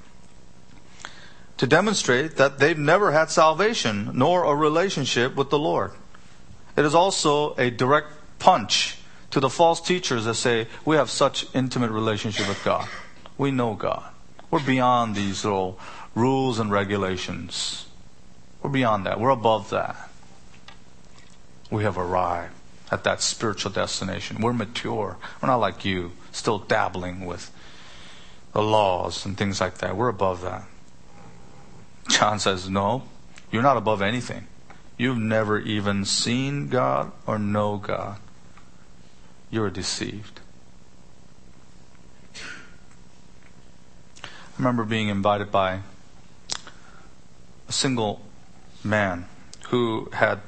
To demonstrate that they've never had salvation nor a relationship with the Lord. It is also a direct punch to the false teachers that say, we have such intimate relationship with God. We know God. We're beyond these little rules and regulations. We're beyond that. We're above that. We have arrived at that spiritual destination. We're mature. We're not like you, still dabbling with the laws and things like that. We're above that. John says, no, you're not above anything. You've never even seen God or know God. You're deceived. I remember being invited by a single man who had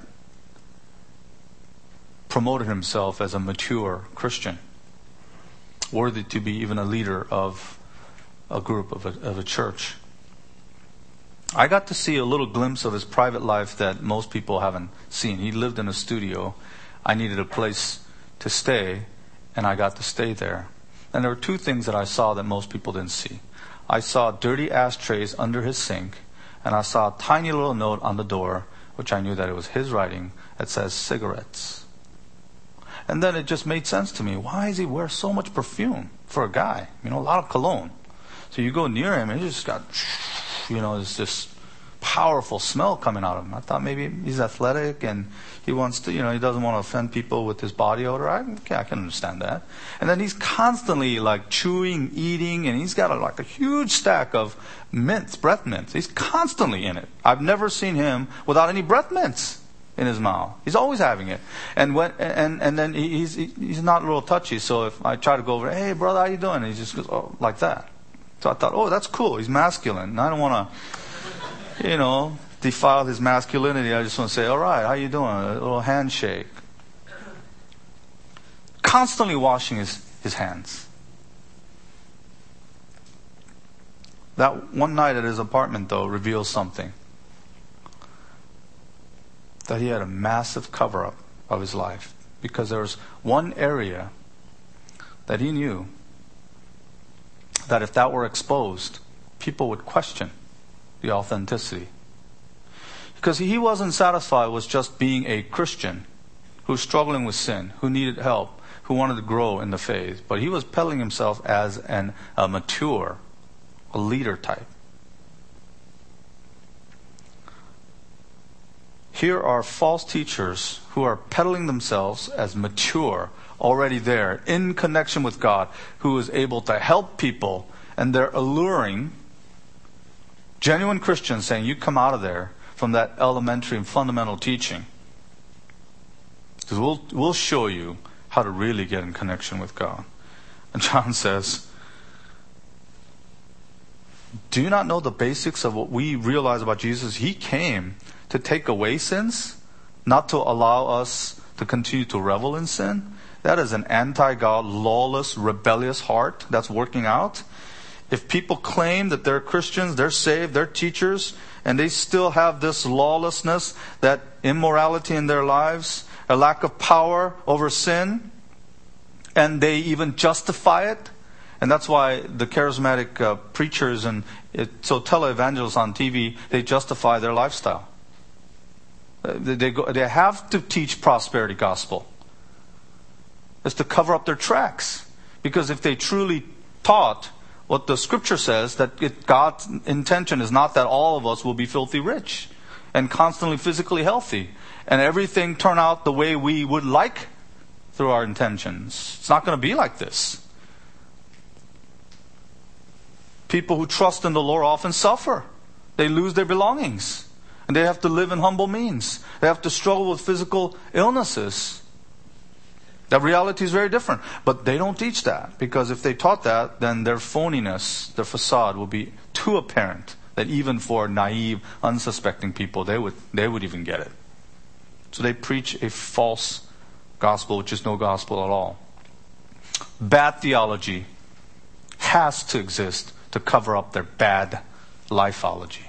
promoted himself as a mature Christian, worthy to be even a leader of a group, of a, of a church. I got to see a little glimpse of his private life that most people haven't seen. He lived in a studio. I needed a place to stay, and I got to stay there. And there were two things that I saw that most people didn't see. I saw dirty ashtrays under his sink, and I saw a tiny little note on the door, which I knew that it was his writing, that says cigarettes. And then it just made sense to me. Why does he wear so much perfume for a guy? You know, a lot of cologne. So you go near him, and he just got, you know, it's this powerful smell coming out of him. I thought maybe he's athletic and he wants to, you know, he doesn't want to offend people with his body odor. I, okay, I can understand that. And then he's constantly like chewing, eating, and he's got a, like a huge stack of mints, breath mints. He's constantly in it. I've never seen him without any breath mints in his mouth. He's always having it. And when and and then he's he's not a little touchy. So if I try to go over, hey brother, how you doing? And he just goes, oh, like that. So I thought, oh, that's cool. He's masculine. And I don't want to, you know, defile his masculinity. I just want to say, all right, how you doing? A little handshake. Constantly washing his, his hands. That one night at his apartment, though, reveals something. That he had a massive cover-up of his life. Because there was one area that he knew that if that were exposed, people would question the authenticity. Because he wasn't satisfied with just being a Christian who's struggling with sin, who needed help, who wanted to grow in the faith. But he was peddling himself as an, a mature, a leader type. Here are false teachers who are peddling themselves as mature, already there, in connection with God, who is able to help people, and they're alluring genuine Christians, saying, you come out of there from that elementary and fundamental teaching. Because we'll, we'll show you how to really get in connection with God. And John says, do you not know the basics of what we realize about Jesus? He came to take away sins, not to allow us to continue to revel in sin. That is an anti-God, lawless, rebellious heart that's working out. If people claim that they're Christians, they're saved, they're teachers, and they still have this lawlessness, that immorality in their lives, a lack of power over sin, and they even justify it. And that's why the charismatic uh, preachers and it, so televangelists on T V, they justify their lifestyle. Uh, they, they, go, they have to teach prosperity gospel. It's to cover up their tracks. Because if they truly taught what the scripture says, that it, God's intention is not that all of us will be filthy rich and constantly physically healthy and everything turn out the way we would like through our intentions. It's not going to be like this. People who trust in the Lord often suffer. They lose their belongings. And they have to live in humble means. They have to struggle with physical illnesses. That reality is very different. But they don't teach that. Because if they taught that, then their phoniness, their facade will be too apparent that even for naive, unsuspecting people, they would, they would even get it. So they preach a false gospel, which is no gospel at all. Bad theology has to exist to cover up their bad lifeology.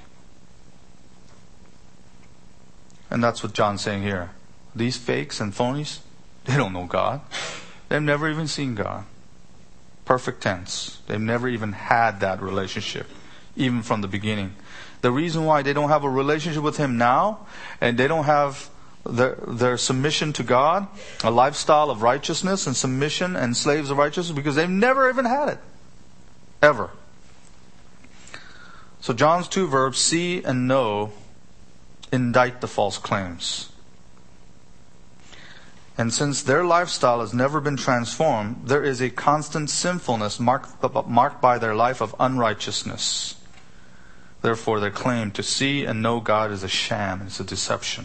And that's what John's saying here. These fakes and phonies, they don't know God. They've never even seen God. Perfect tense. They've never even had that relationship, even from the beginning. The reason why they don't have a relationship with Him now, and they don't have their, their submission to God, a lifestyle of righteousness and submission and slaves of righteousness, because they've never even had it. Ever. So John's two verbs, see and know, indict the false claims. And since their lifestyle has never been transformed, there is a constant sinfulness marked, marked by their life of unrighteousness. Therefore, their claim to see and know God is a sham, it's a deception.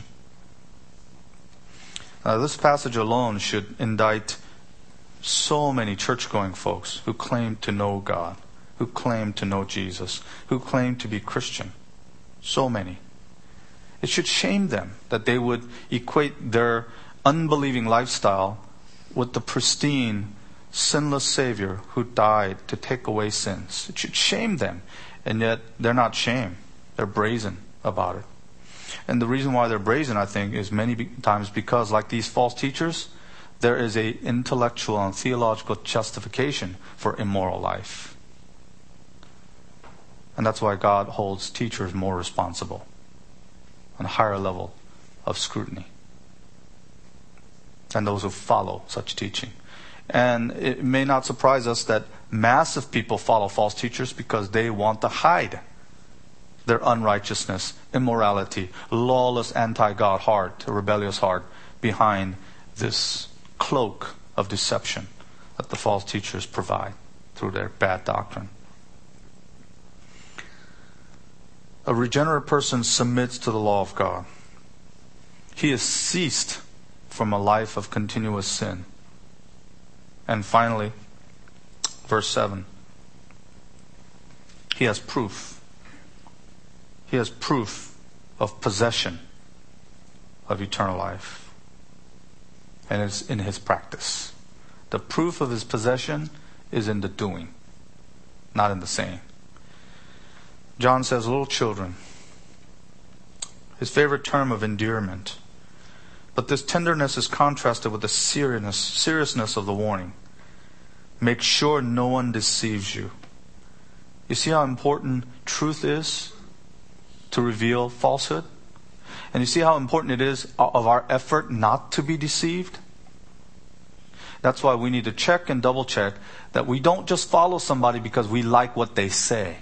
Now, this passage alone should indict so many church-going folks who claim to know God, who claim to know Jesus, who claim to be Christian. So many. It should shame them that they would equate their unbelieving lifestyle with the pristine, sinless Savior who died to take away sins. It should shame them. And yet, they're not shamed. They're brazen about it. And the reason why they're brazen, I think, is many times because, like these false teachers, there is a intellectual and theological justification for immoral life. And that's why God holds teachers more responsible, on a higher level of scrutiny than those who follow such teaching. And it may not surprise us that massive people follow false teachers because they want to hide their unrighteousness, immorality, lawless anti-God heart, a rebellious heart, behind this cloak of deception that the false teachers provide through their bad doctrine. A regenerate person submits to the law of God. He has ceased from a life of continuous sin. And finally, verse seven. He has proof. He has proof of possession of eternal life. And it's in his practice. The proof of his possession is in the doing, not in the saying. John says, little children. His favorite term of endearment. But this tenderness is contrasted with the seriousness, seriousness of the warning. Make sure no one deceives you. You see how important truth is to reveal falsehood? And you see how important it is of our effort not to be deceived? That's why we need to check and double check that we don't just follow somebody because we like what they say.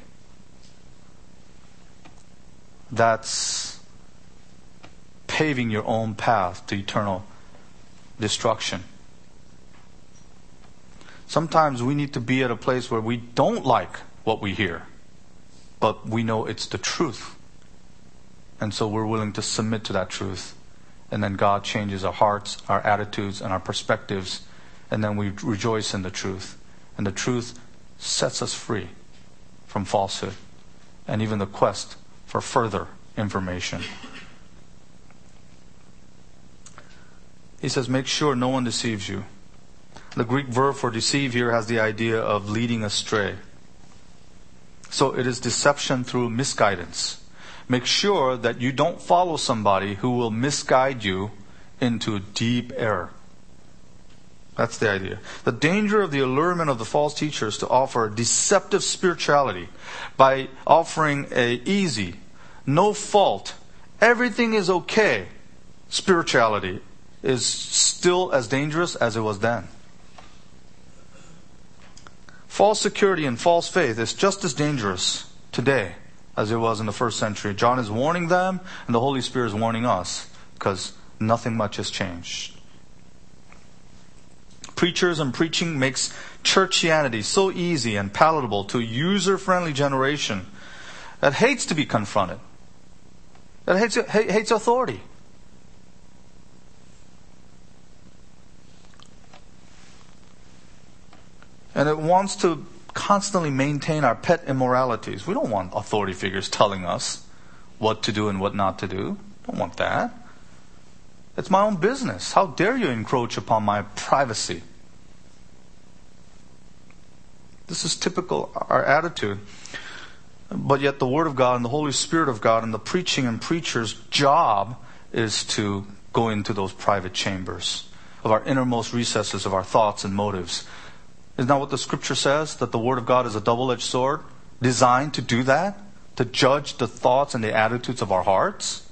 That's paving your own path to eternal destruction. Sometimes we need to be at a place where we don't like what we hear, but we know it's the truth. And so we're willing to submit to that truth. And then God changes our hearts, our attitudes, and our perspectives. And then we rejoice in the truth. And the truth sets us free from falsehood and even the quest for further information. He says, make sure no one deceives you. The Greek verb for deceive here has the idea of leading astray. So it is deception through misguidance. Make sure that you don't follow somebody who will misguide you into deep error. That's the idea. The danger of the allurement of the false teachers to offer deceptive spirituality by offering a easy, no fault, everything is okay spirituality is still as dangerous as it was then. False security and false faith is just as dangerous today as it was in the first century. John is warning them, and the Holy Spirit is warning us, because nothing much has changed. Preachers and preaching makes churchianity so easy and palatable to a user-friendly generation that hates to be confronted, that hates, hates authority. And it wants to constantly maintain our pet immoralities. We don't want authority figures telling us what to do and what not to do. Don't want that. It's my own business. How dare you encroach upon my privacy? This is typical our attitude. But yet the Word of God and the Holy Spirit of God and the preaching and preacher's job is to go into those private chambers of our innermost recesses of our thoughts and motives. Isn't that what the Scripture says? That the Word of God is a double-edged sword designed to do that? To judge the thoughts and the attitudes of our hearts?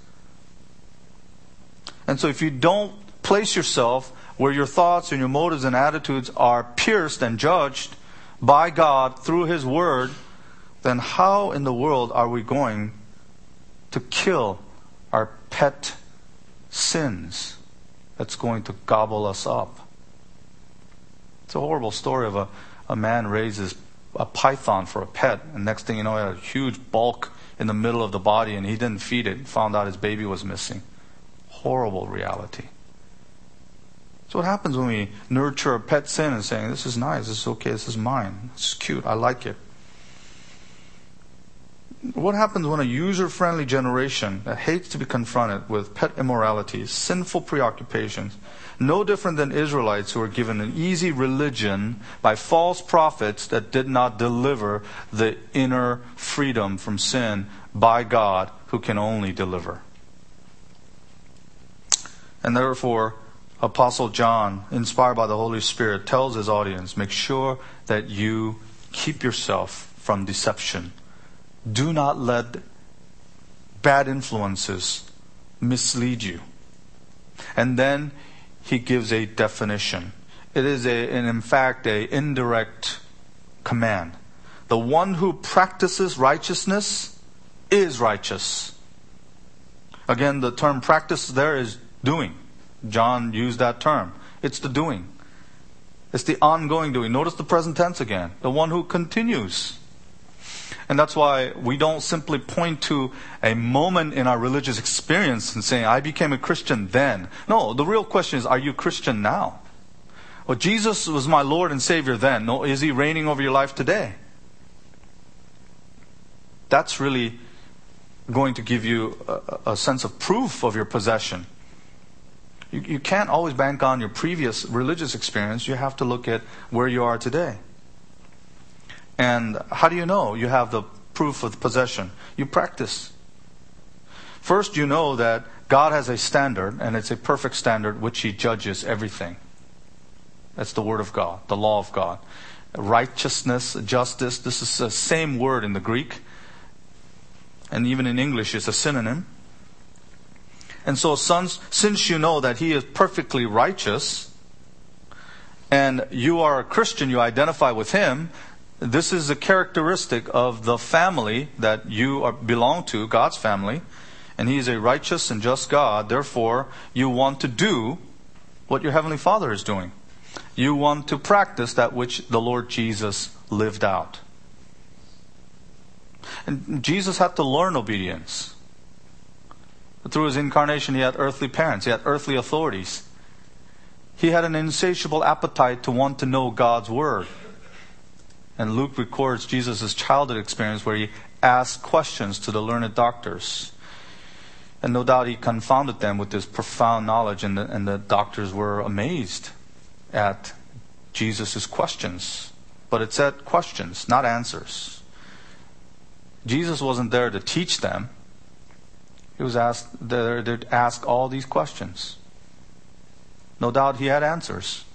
And so if you don't place yourself where your thoughts and your motives and attitudes are pierced and judged by God through His Word, then how in the world are we going to kill our pet sins that's going to gobble us up? It's a horrible story of a, a man raises a python for a pet, and next thing you know, he had a huge bulk in the middle of the body, and he didn't feed it, found out his baby was missing. Horrible reality. So what happens when we nurture a pet sin and saying, this is nice, this is okay, this is mine, this is cute, I like it. What happens when a user-friendly generation that hates to be confronted with pet immoralities, sinful preoccupations, no different than Israelites who were given an easy religion by false prophets that did not deliver the inner freedom from sin by God, who can only deliver? And therefore, Apostle John, inspired by the Holy Spirit, tells his audience, make sure that you keep yourself from deception. Do not let bad influences mislead you. And then he gives a definition. It is a, and in fact, a indirect command. The one who practices righteousness is righteous. Again, the term practice there is doing. John used that term. It's the doing. It's the ongoing doing. Notice the present tense again. The one who continues. And that's why we don't simply point to a moment in our religious experience and say, I became a Christian then. No, the real question is, are you a Christian now? Well, Jesus was my Lord and Savior then. No, is He reigning over your life today? That's really going to give you a, a sense of proof of your possession. You, you can't always bank on your previous religious experience. You have to look at where you are today. And how do you know you have the proof of possession? You practice. First, you know that God has a standard, and it's a perfect standard which He judges everything. That's the Word of God, the law of God. Righteousness, justice, this is the same word in the Greek. And even in English, it's a synonym. And so, sons, since you know that He is perfectly righteous, and you are a Christian, you identify with Him, this is a characteristic of the family that you are, belong to, God's family. And He is a righteous and just God. Therefore, you want to do what your Heavenly Father is doing. You want to practice that which the Lord Jesus lived out. And Jesus had to learn obedience. Through His incarnation, He had earthly parents. He had earthly authorities. He had an insatiable appetite to want to know God's Word. And Luke records Jesus' childhood experience where He asked questions to the learned doctors. And no doubt he confounded them with this profound knowledge, and the, and the doctors were amazed at Jesus' questions. But it said questions, not answers. Jesus wasn't there to teach them. He was asked there to ask all these questions. No doubt he had answers.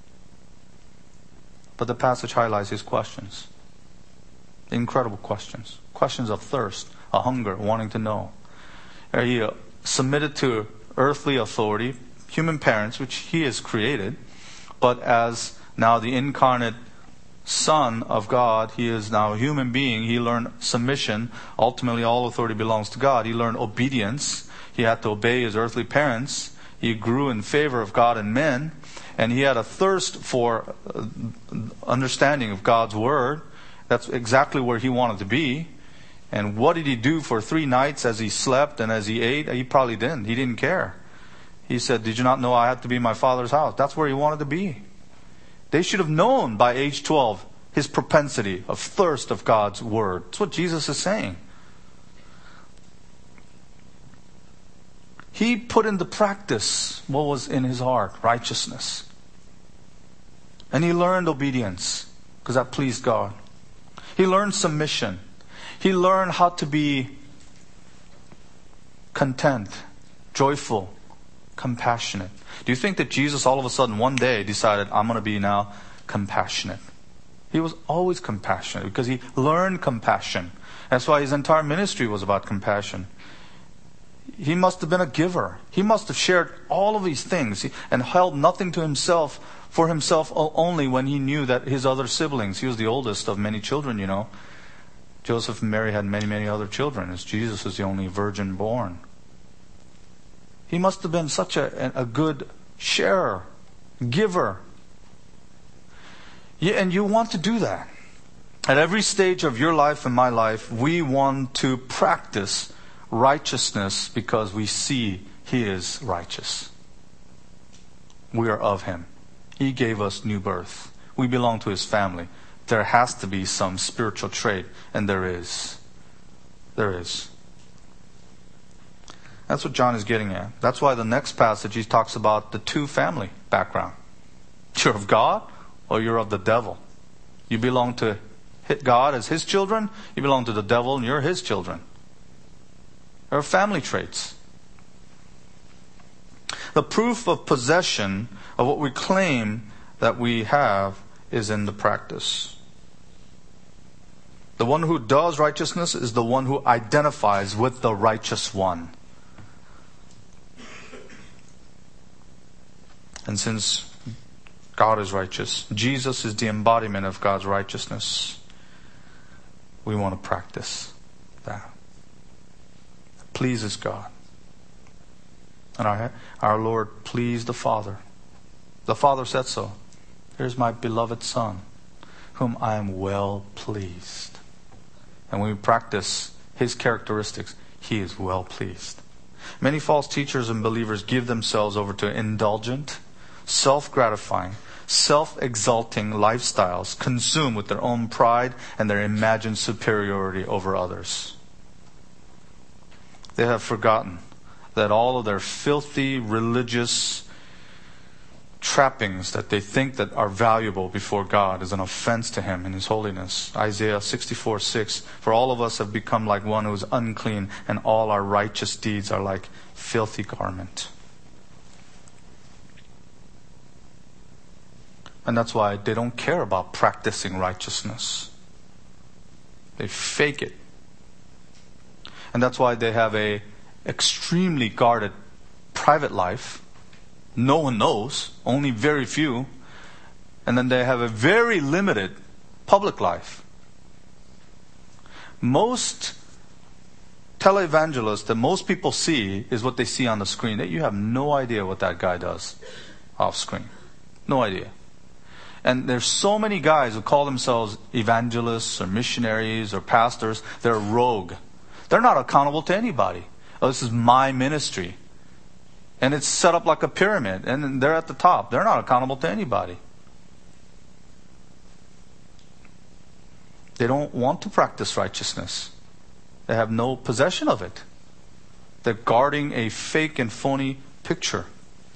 But the passage highlights his questions. Incredible questions. Questions of thirst, a hunger, wanting to know. He uh, submitted to earthly authority, human parents, which he has created, but as now the incarnate Son of God, he is now a human being. He learned submission. Ultimately, all authority belongs to God. He learned obedience. He had to obey his earthly parents. He grew in favor of God and men. And he had a thirst for understanding of God's Word. That's exactly where he wanted to be. And what did he do for three nights as he slept and as he ate? He probably didn't. He didn't care. He said, "Did you not know I had to be in my Father's house?" That's where he wanted to be. They should have known by age twelve his propensity of thirst of God's Word. That's what Jesus is saying. He put into practice what was in his heart, righteousness. And he learned obedience because that pleased God. He learned submission. He learned how to be content, joyful, compassionate. Do you think that Jesus all of a sudden one day decided, I'm going to be now compassionate? He was always compassionate because he learned compassion. That's why his entire ministry was about compassion. He must have been a giver. He must have shared all of these things and held nothing to himself, for himself only, when he knew that his other siblings, he was the oldest of many children, you know. Joseph and Mary had many, many other children, as Jesus was the only virgin born. He must have been such a, a good sharer, giver. Yeah, and you want to do that. At every stage of your life and my life, we want to practice righteousness because we see He is righteous. We are of Him. He gave us new birth. We belong to His family. There has to be some spiritual trait, and there is. There is. That's what John is getting at. That's why the next passage he talks about the two family background. You're of God or you're of the devil. You belong to God as His children. You belong to the devil and you're His children. There are family traits. The proof of possession of what we claim that we have is in the practice. The one who does righteousness is the one who identifies with the righteous one. And since God is righteous, Jesus is the embodiment of God's righteousness, we want to practice that. It pleases God. And our, our Lord pleased the Father. The Father said so. Here's my beloved Son, whom I am well pleased. And when we practice His characteristics, He is well pleased. Many false teachers and believers give themselves over to indulgent, self-gratifying, self-exalting lifestyles consumed with their own pride and their imagined superiority over others. They have forgotten that all of their filthy religious trappings that they think that are valuable before God is an offense to Him in His holiness. Isaiah sixty-four six, for all of us have become like one who is unclean, and all our righteous deeds are like filthy garment. And that's why they don't care about practicing righteousness. They fake it. And that's why they have a extremely guarded private life. No one knows, only very few. And then they have a very limited public life. Most televangelists that most people see is what they see on the screen. You have no idea what that guy does off screen. No idea. And there's so many guys who call themselves evangelists or missionaries or pastors. They're rogue. They're not accountable to anybody. Oh, this is my ministry. And it's set up like a pyramid. And they're at the top. They're not accountable to anybody. They don't want to practice righteousness. They have no possession of it. They're guarding a fake and phony picture.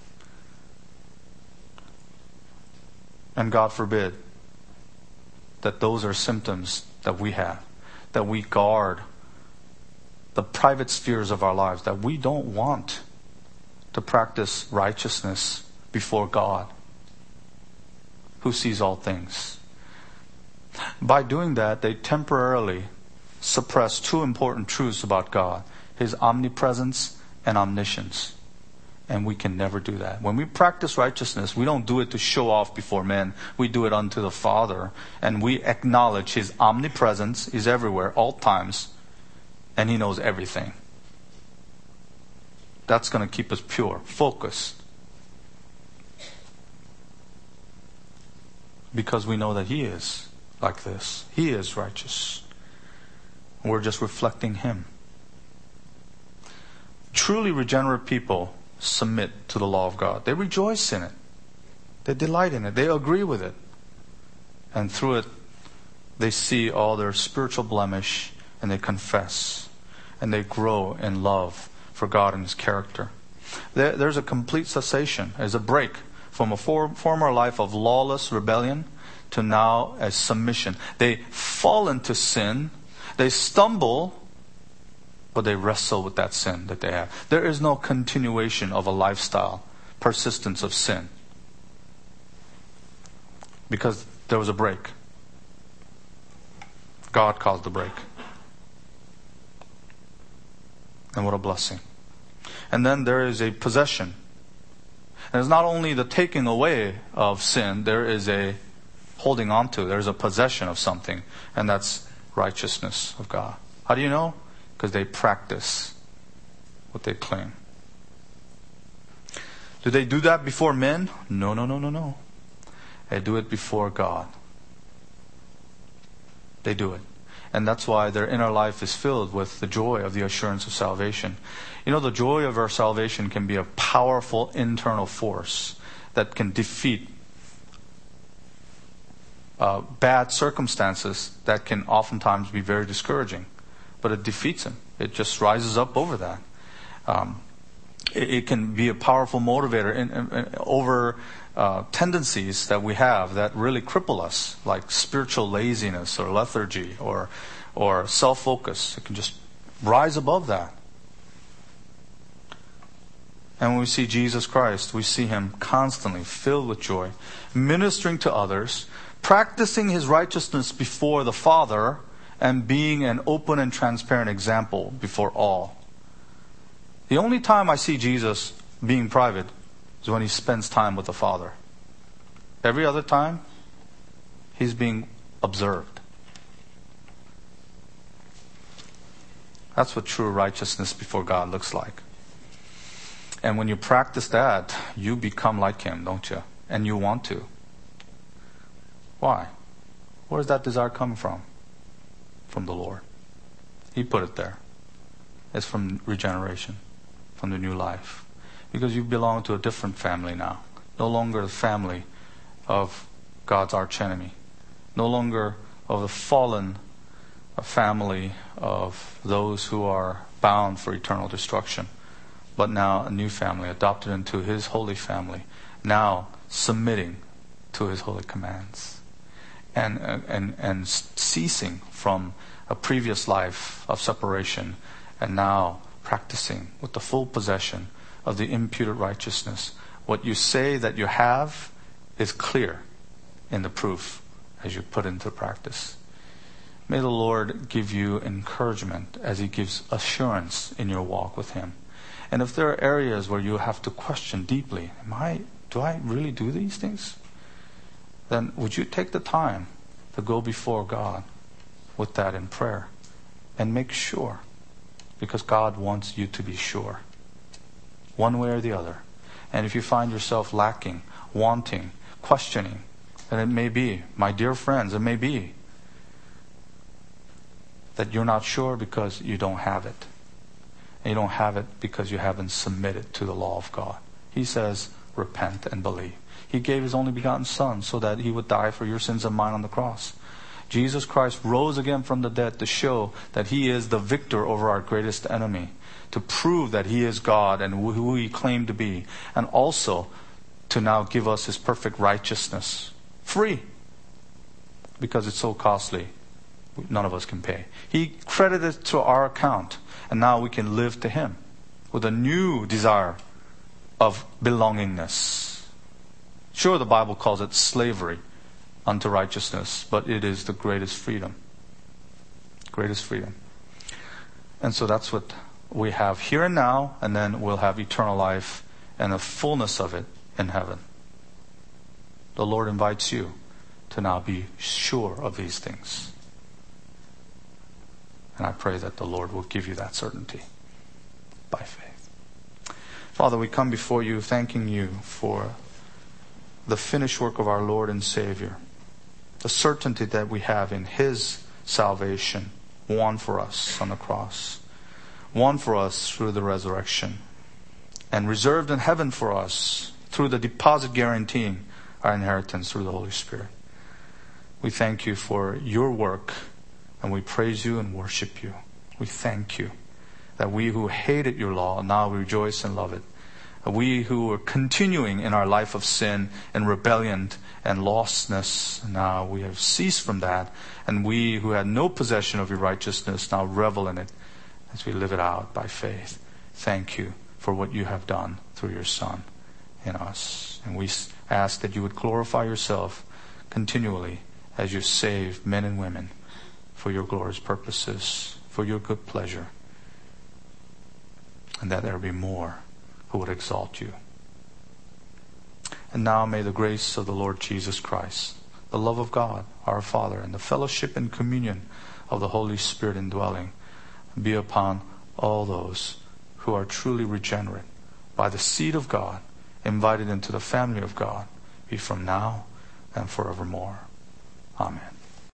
And God forbid that those are symptoms that we have, that we guard the private spheres of our lives, that we don't want to practice righteousness before God, who sees all things. By doing that, they temporarily suppress two important truths about God: His omnipresence and omniscience. And we can never do that. When we practice righteousness, we don't do it to show off before men. We do it unto the Father. And we acknowledge His omnipresence is everywhere, all times. And He knows everything. That's going to keep us pure, focused. Because we know that He is like this. He is righteous. We're just reflecting Him. Truly regenerate people submit to the law of God. They rejoice in it. They delight in it. They agree with it. And through it, they see all their spiritual blemish and they confess. And they grow in love for God and His character. There, there's a complete cessation. There's a break from a for, former life of lawless rebellion to now a submission. They fall into sin. They stumble, but they wrestle with that sin that they have. There is no continuation of a lifestyle, persistence of sin. Because there was a break. God caused the break. And what a blessing. And then there is a possession. And it's not only the taking away of sin, there is a holding on to. There's a possession of something. And that's righteousness of God. How do you know? Because they practice what they claim. Do they do that before men? No, no, no, no, no. They do it before God. They do it. And that's why their inner life is filled with the joy of the assurance of salvation. You know, the joy of our salvation can be a powerful internal force that can defeat uh, bad circumstances that can oftentimes be very discouraging. But it defeats them. It just rises up over that. Um, it, it can be a powerful motivator in, in, in, over uh, tendencies that we have that really cripple us, like spiritual laziness or lethargy or or self-focus. It can just rise above that. And when we see Jesus Christ, we see Him constantly filled with joy, ministering to others, practicing His righteousness before the Father, and being an open and transparent example before all. The only time I see Jesus being private is when He spends time with the Father. Every other time, He's being observed. That's what true righteousness before God looks like. And when you practice that, you become like Him, don't you? And you want to. Why? Where is that desire coming from? From the Lord. He put it there. It's from regeneration, from the new life. Because you belong to a different family now. No longer the family of God's archenemy. No longer of the fallen family of those who are bound for eternal destruction. But now a new family, adopted into His holy family. Now submitting to His holy commands. And, and, and ceasing from a previous life of separation, and now practicing with the full possession of the imputed righteousness. What you say that you have is clear in the proof as you put into practice. May the Lord give you encouragement as He gives assurance in your walk with Him. And if there are areas where you have to question deeply, am I, do I really do these things? Then would you take the time to go before God with that in prayer and make sure, because God wants you to be sure, one way or the other. And if you find yourself lacking, wanting, questioning, then it may be, my dear friends, it may be that you're not sure because you don't have it. And you don't have it because you haven't submitted to the law of God. He says, repent and believe. He gave His only begotten Son so that He would die for your sins and mine on the cross. Jesus Christ rose again from the dead to show that He is the victor over our greatest enemy. to prove that He is God and who He claimed to be, and also to now give us His perfect righteousness, free, because it's so costly. None of us can pay. He credited it to our account, and now we can live to Him with a new desire of belongingness. Sure, the Bible calls it slavery unto righteousness, but it is the greatest freedom. Greatest freedom. And so that's what we have here and now, and then we'll have eternal life and the fullness of it in heaven. The Lord invites you to now be sure of these things. And I pray that the Lord will give you that certainty by faith. Father, we come before you thanking you for the finished work of our Lord and Savior, the certainty that we have in His salvation, won for us on the cross, won for us through the resurrection, and reserved in heaven for us through the deposit guaranteeing our inheritance through the Holy Spirit. We thank you for your work, and we praise you and worship you. We thank you that we who hated your law now rejoice and love it. We who are continuing in our life of sin and rebellion and lostness, now we have ceased from that. And we who had no possession of your righteousness now revel in it as we live it out by faith. Thank you for what you have done through your Son in us. And we ask that you would glorify yourself continually as you save men and women for your glorious purposes, for your good pleasure. And that there be more who would exalt you. And now may the grace of the Lord Jesus Christ, the love of God, our Father, and the fellowship and communion of the Holy Spirit indwelling be upon all those who are truly regenerate by the seed of God, invited into the family of God, be from now and forevermore. Amen.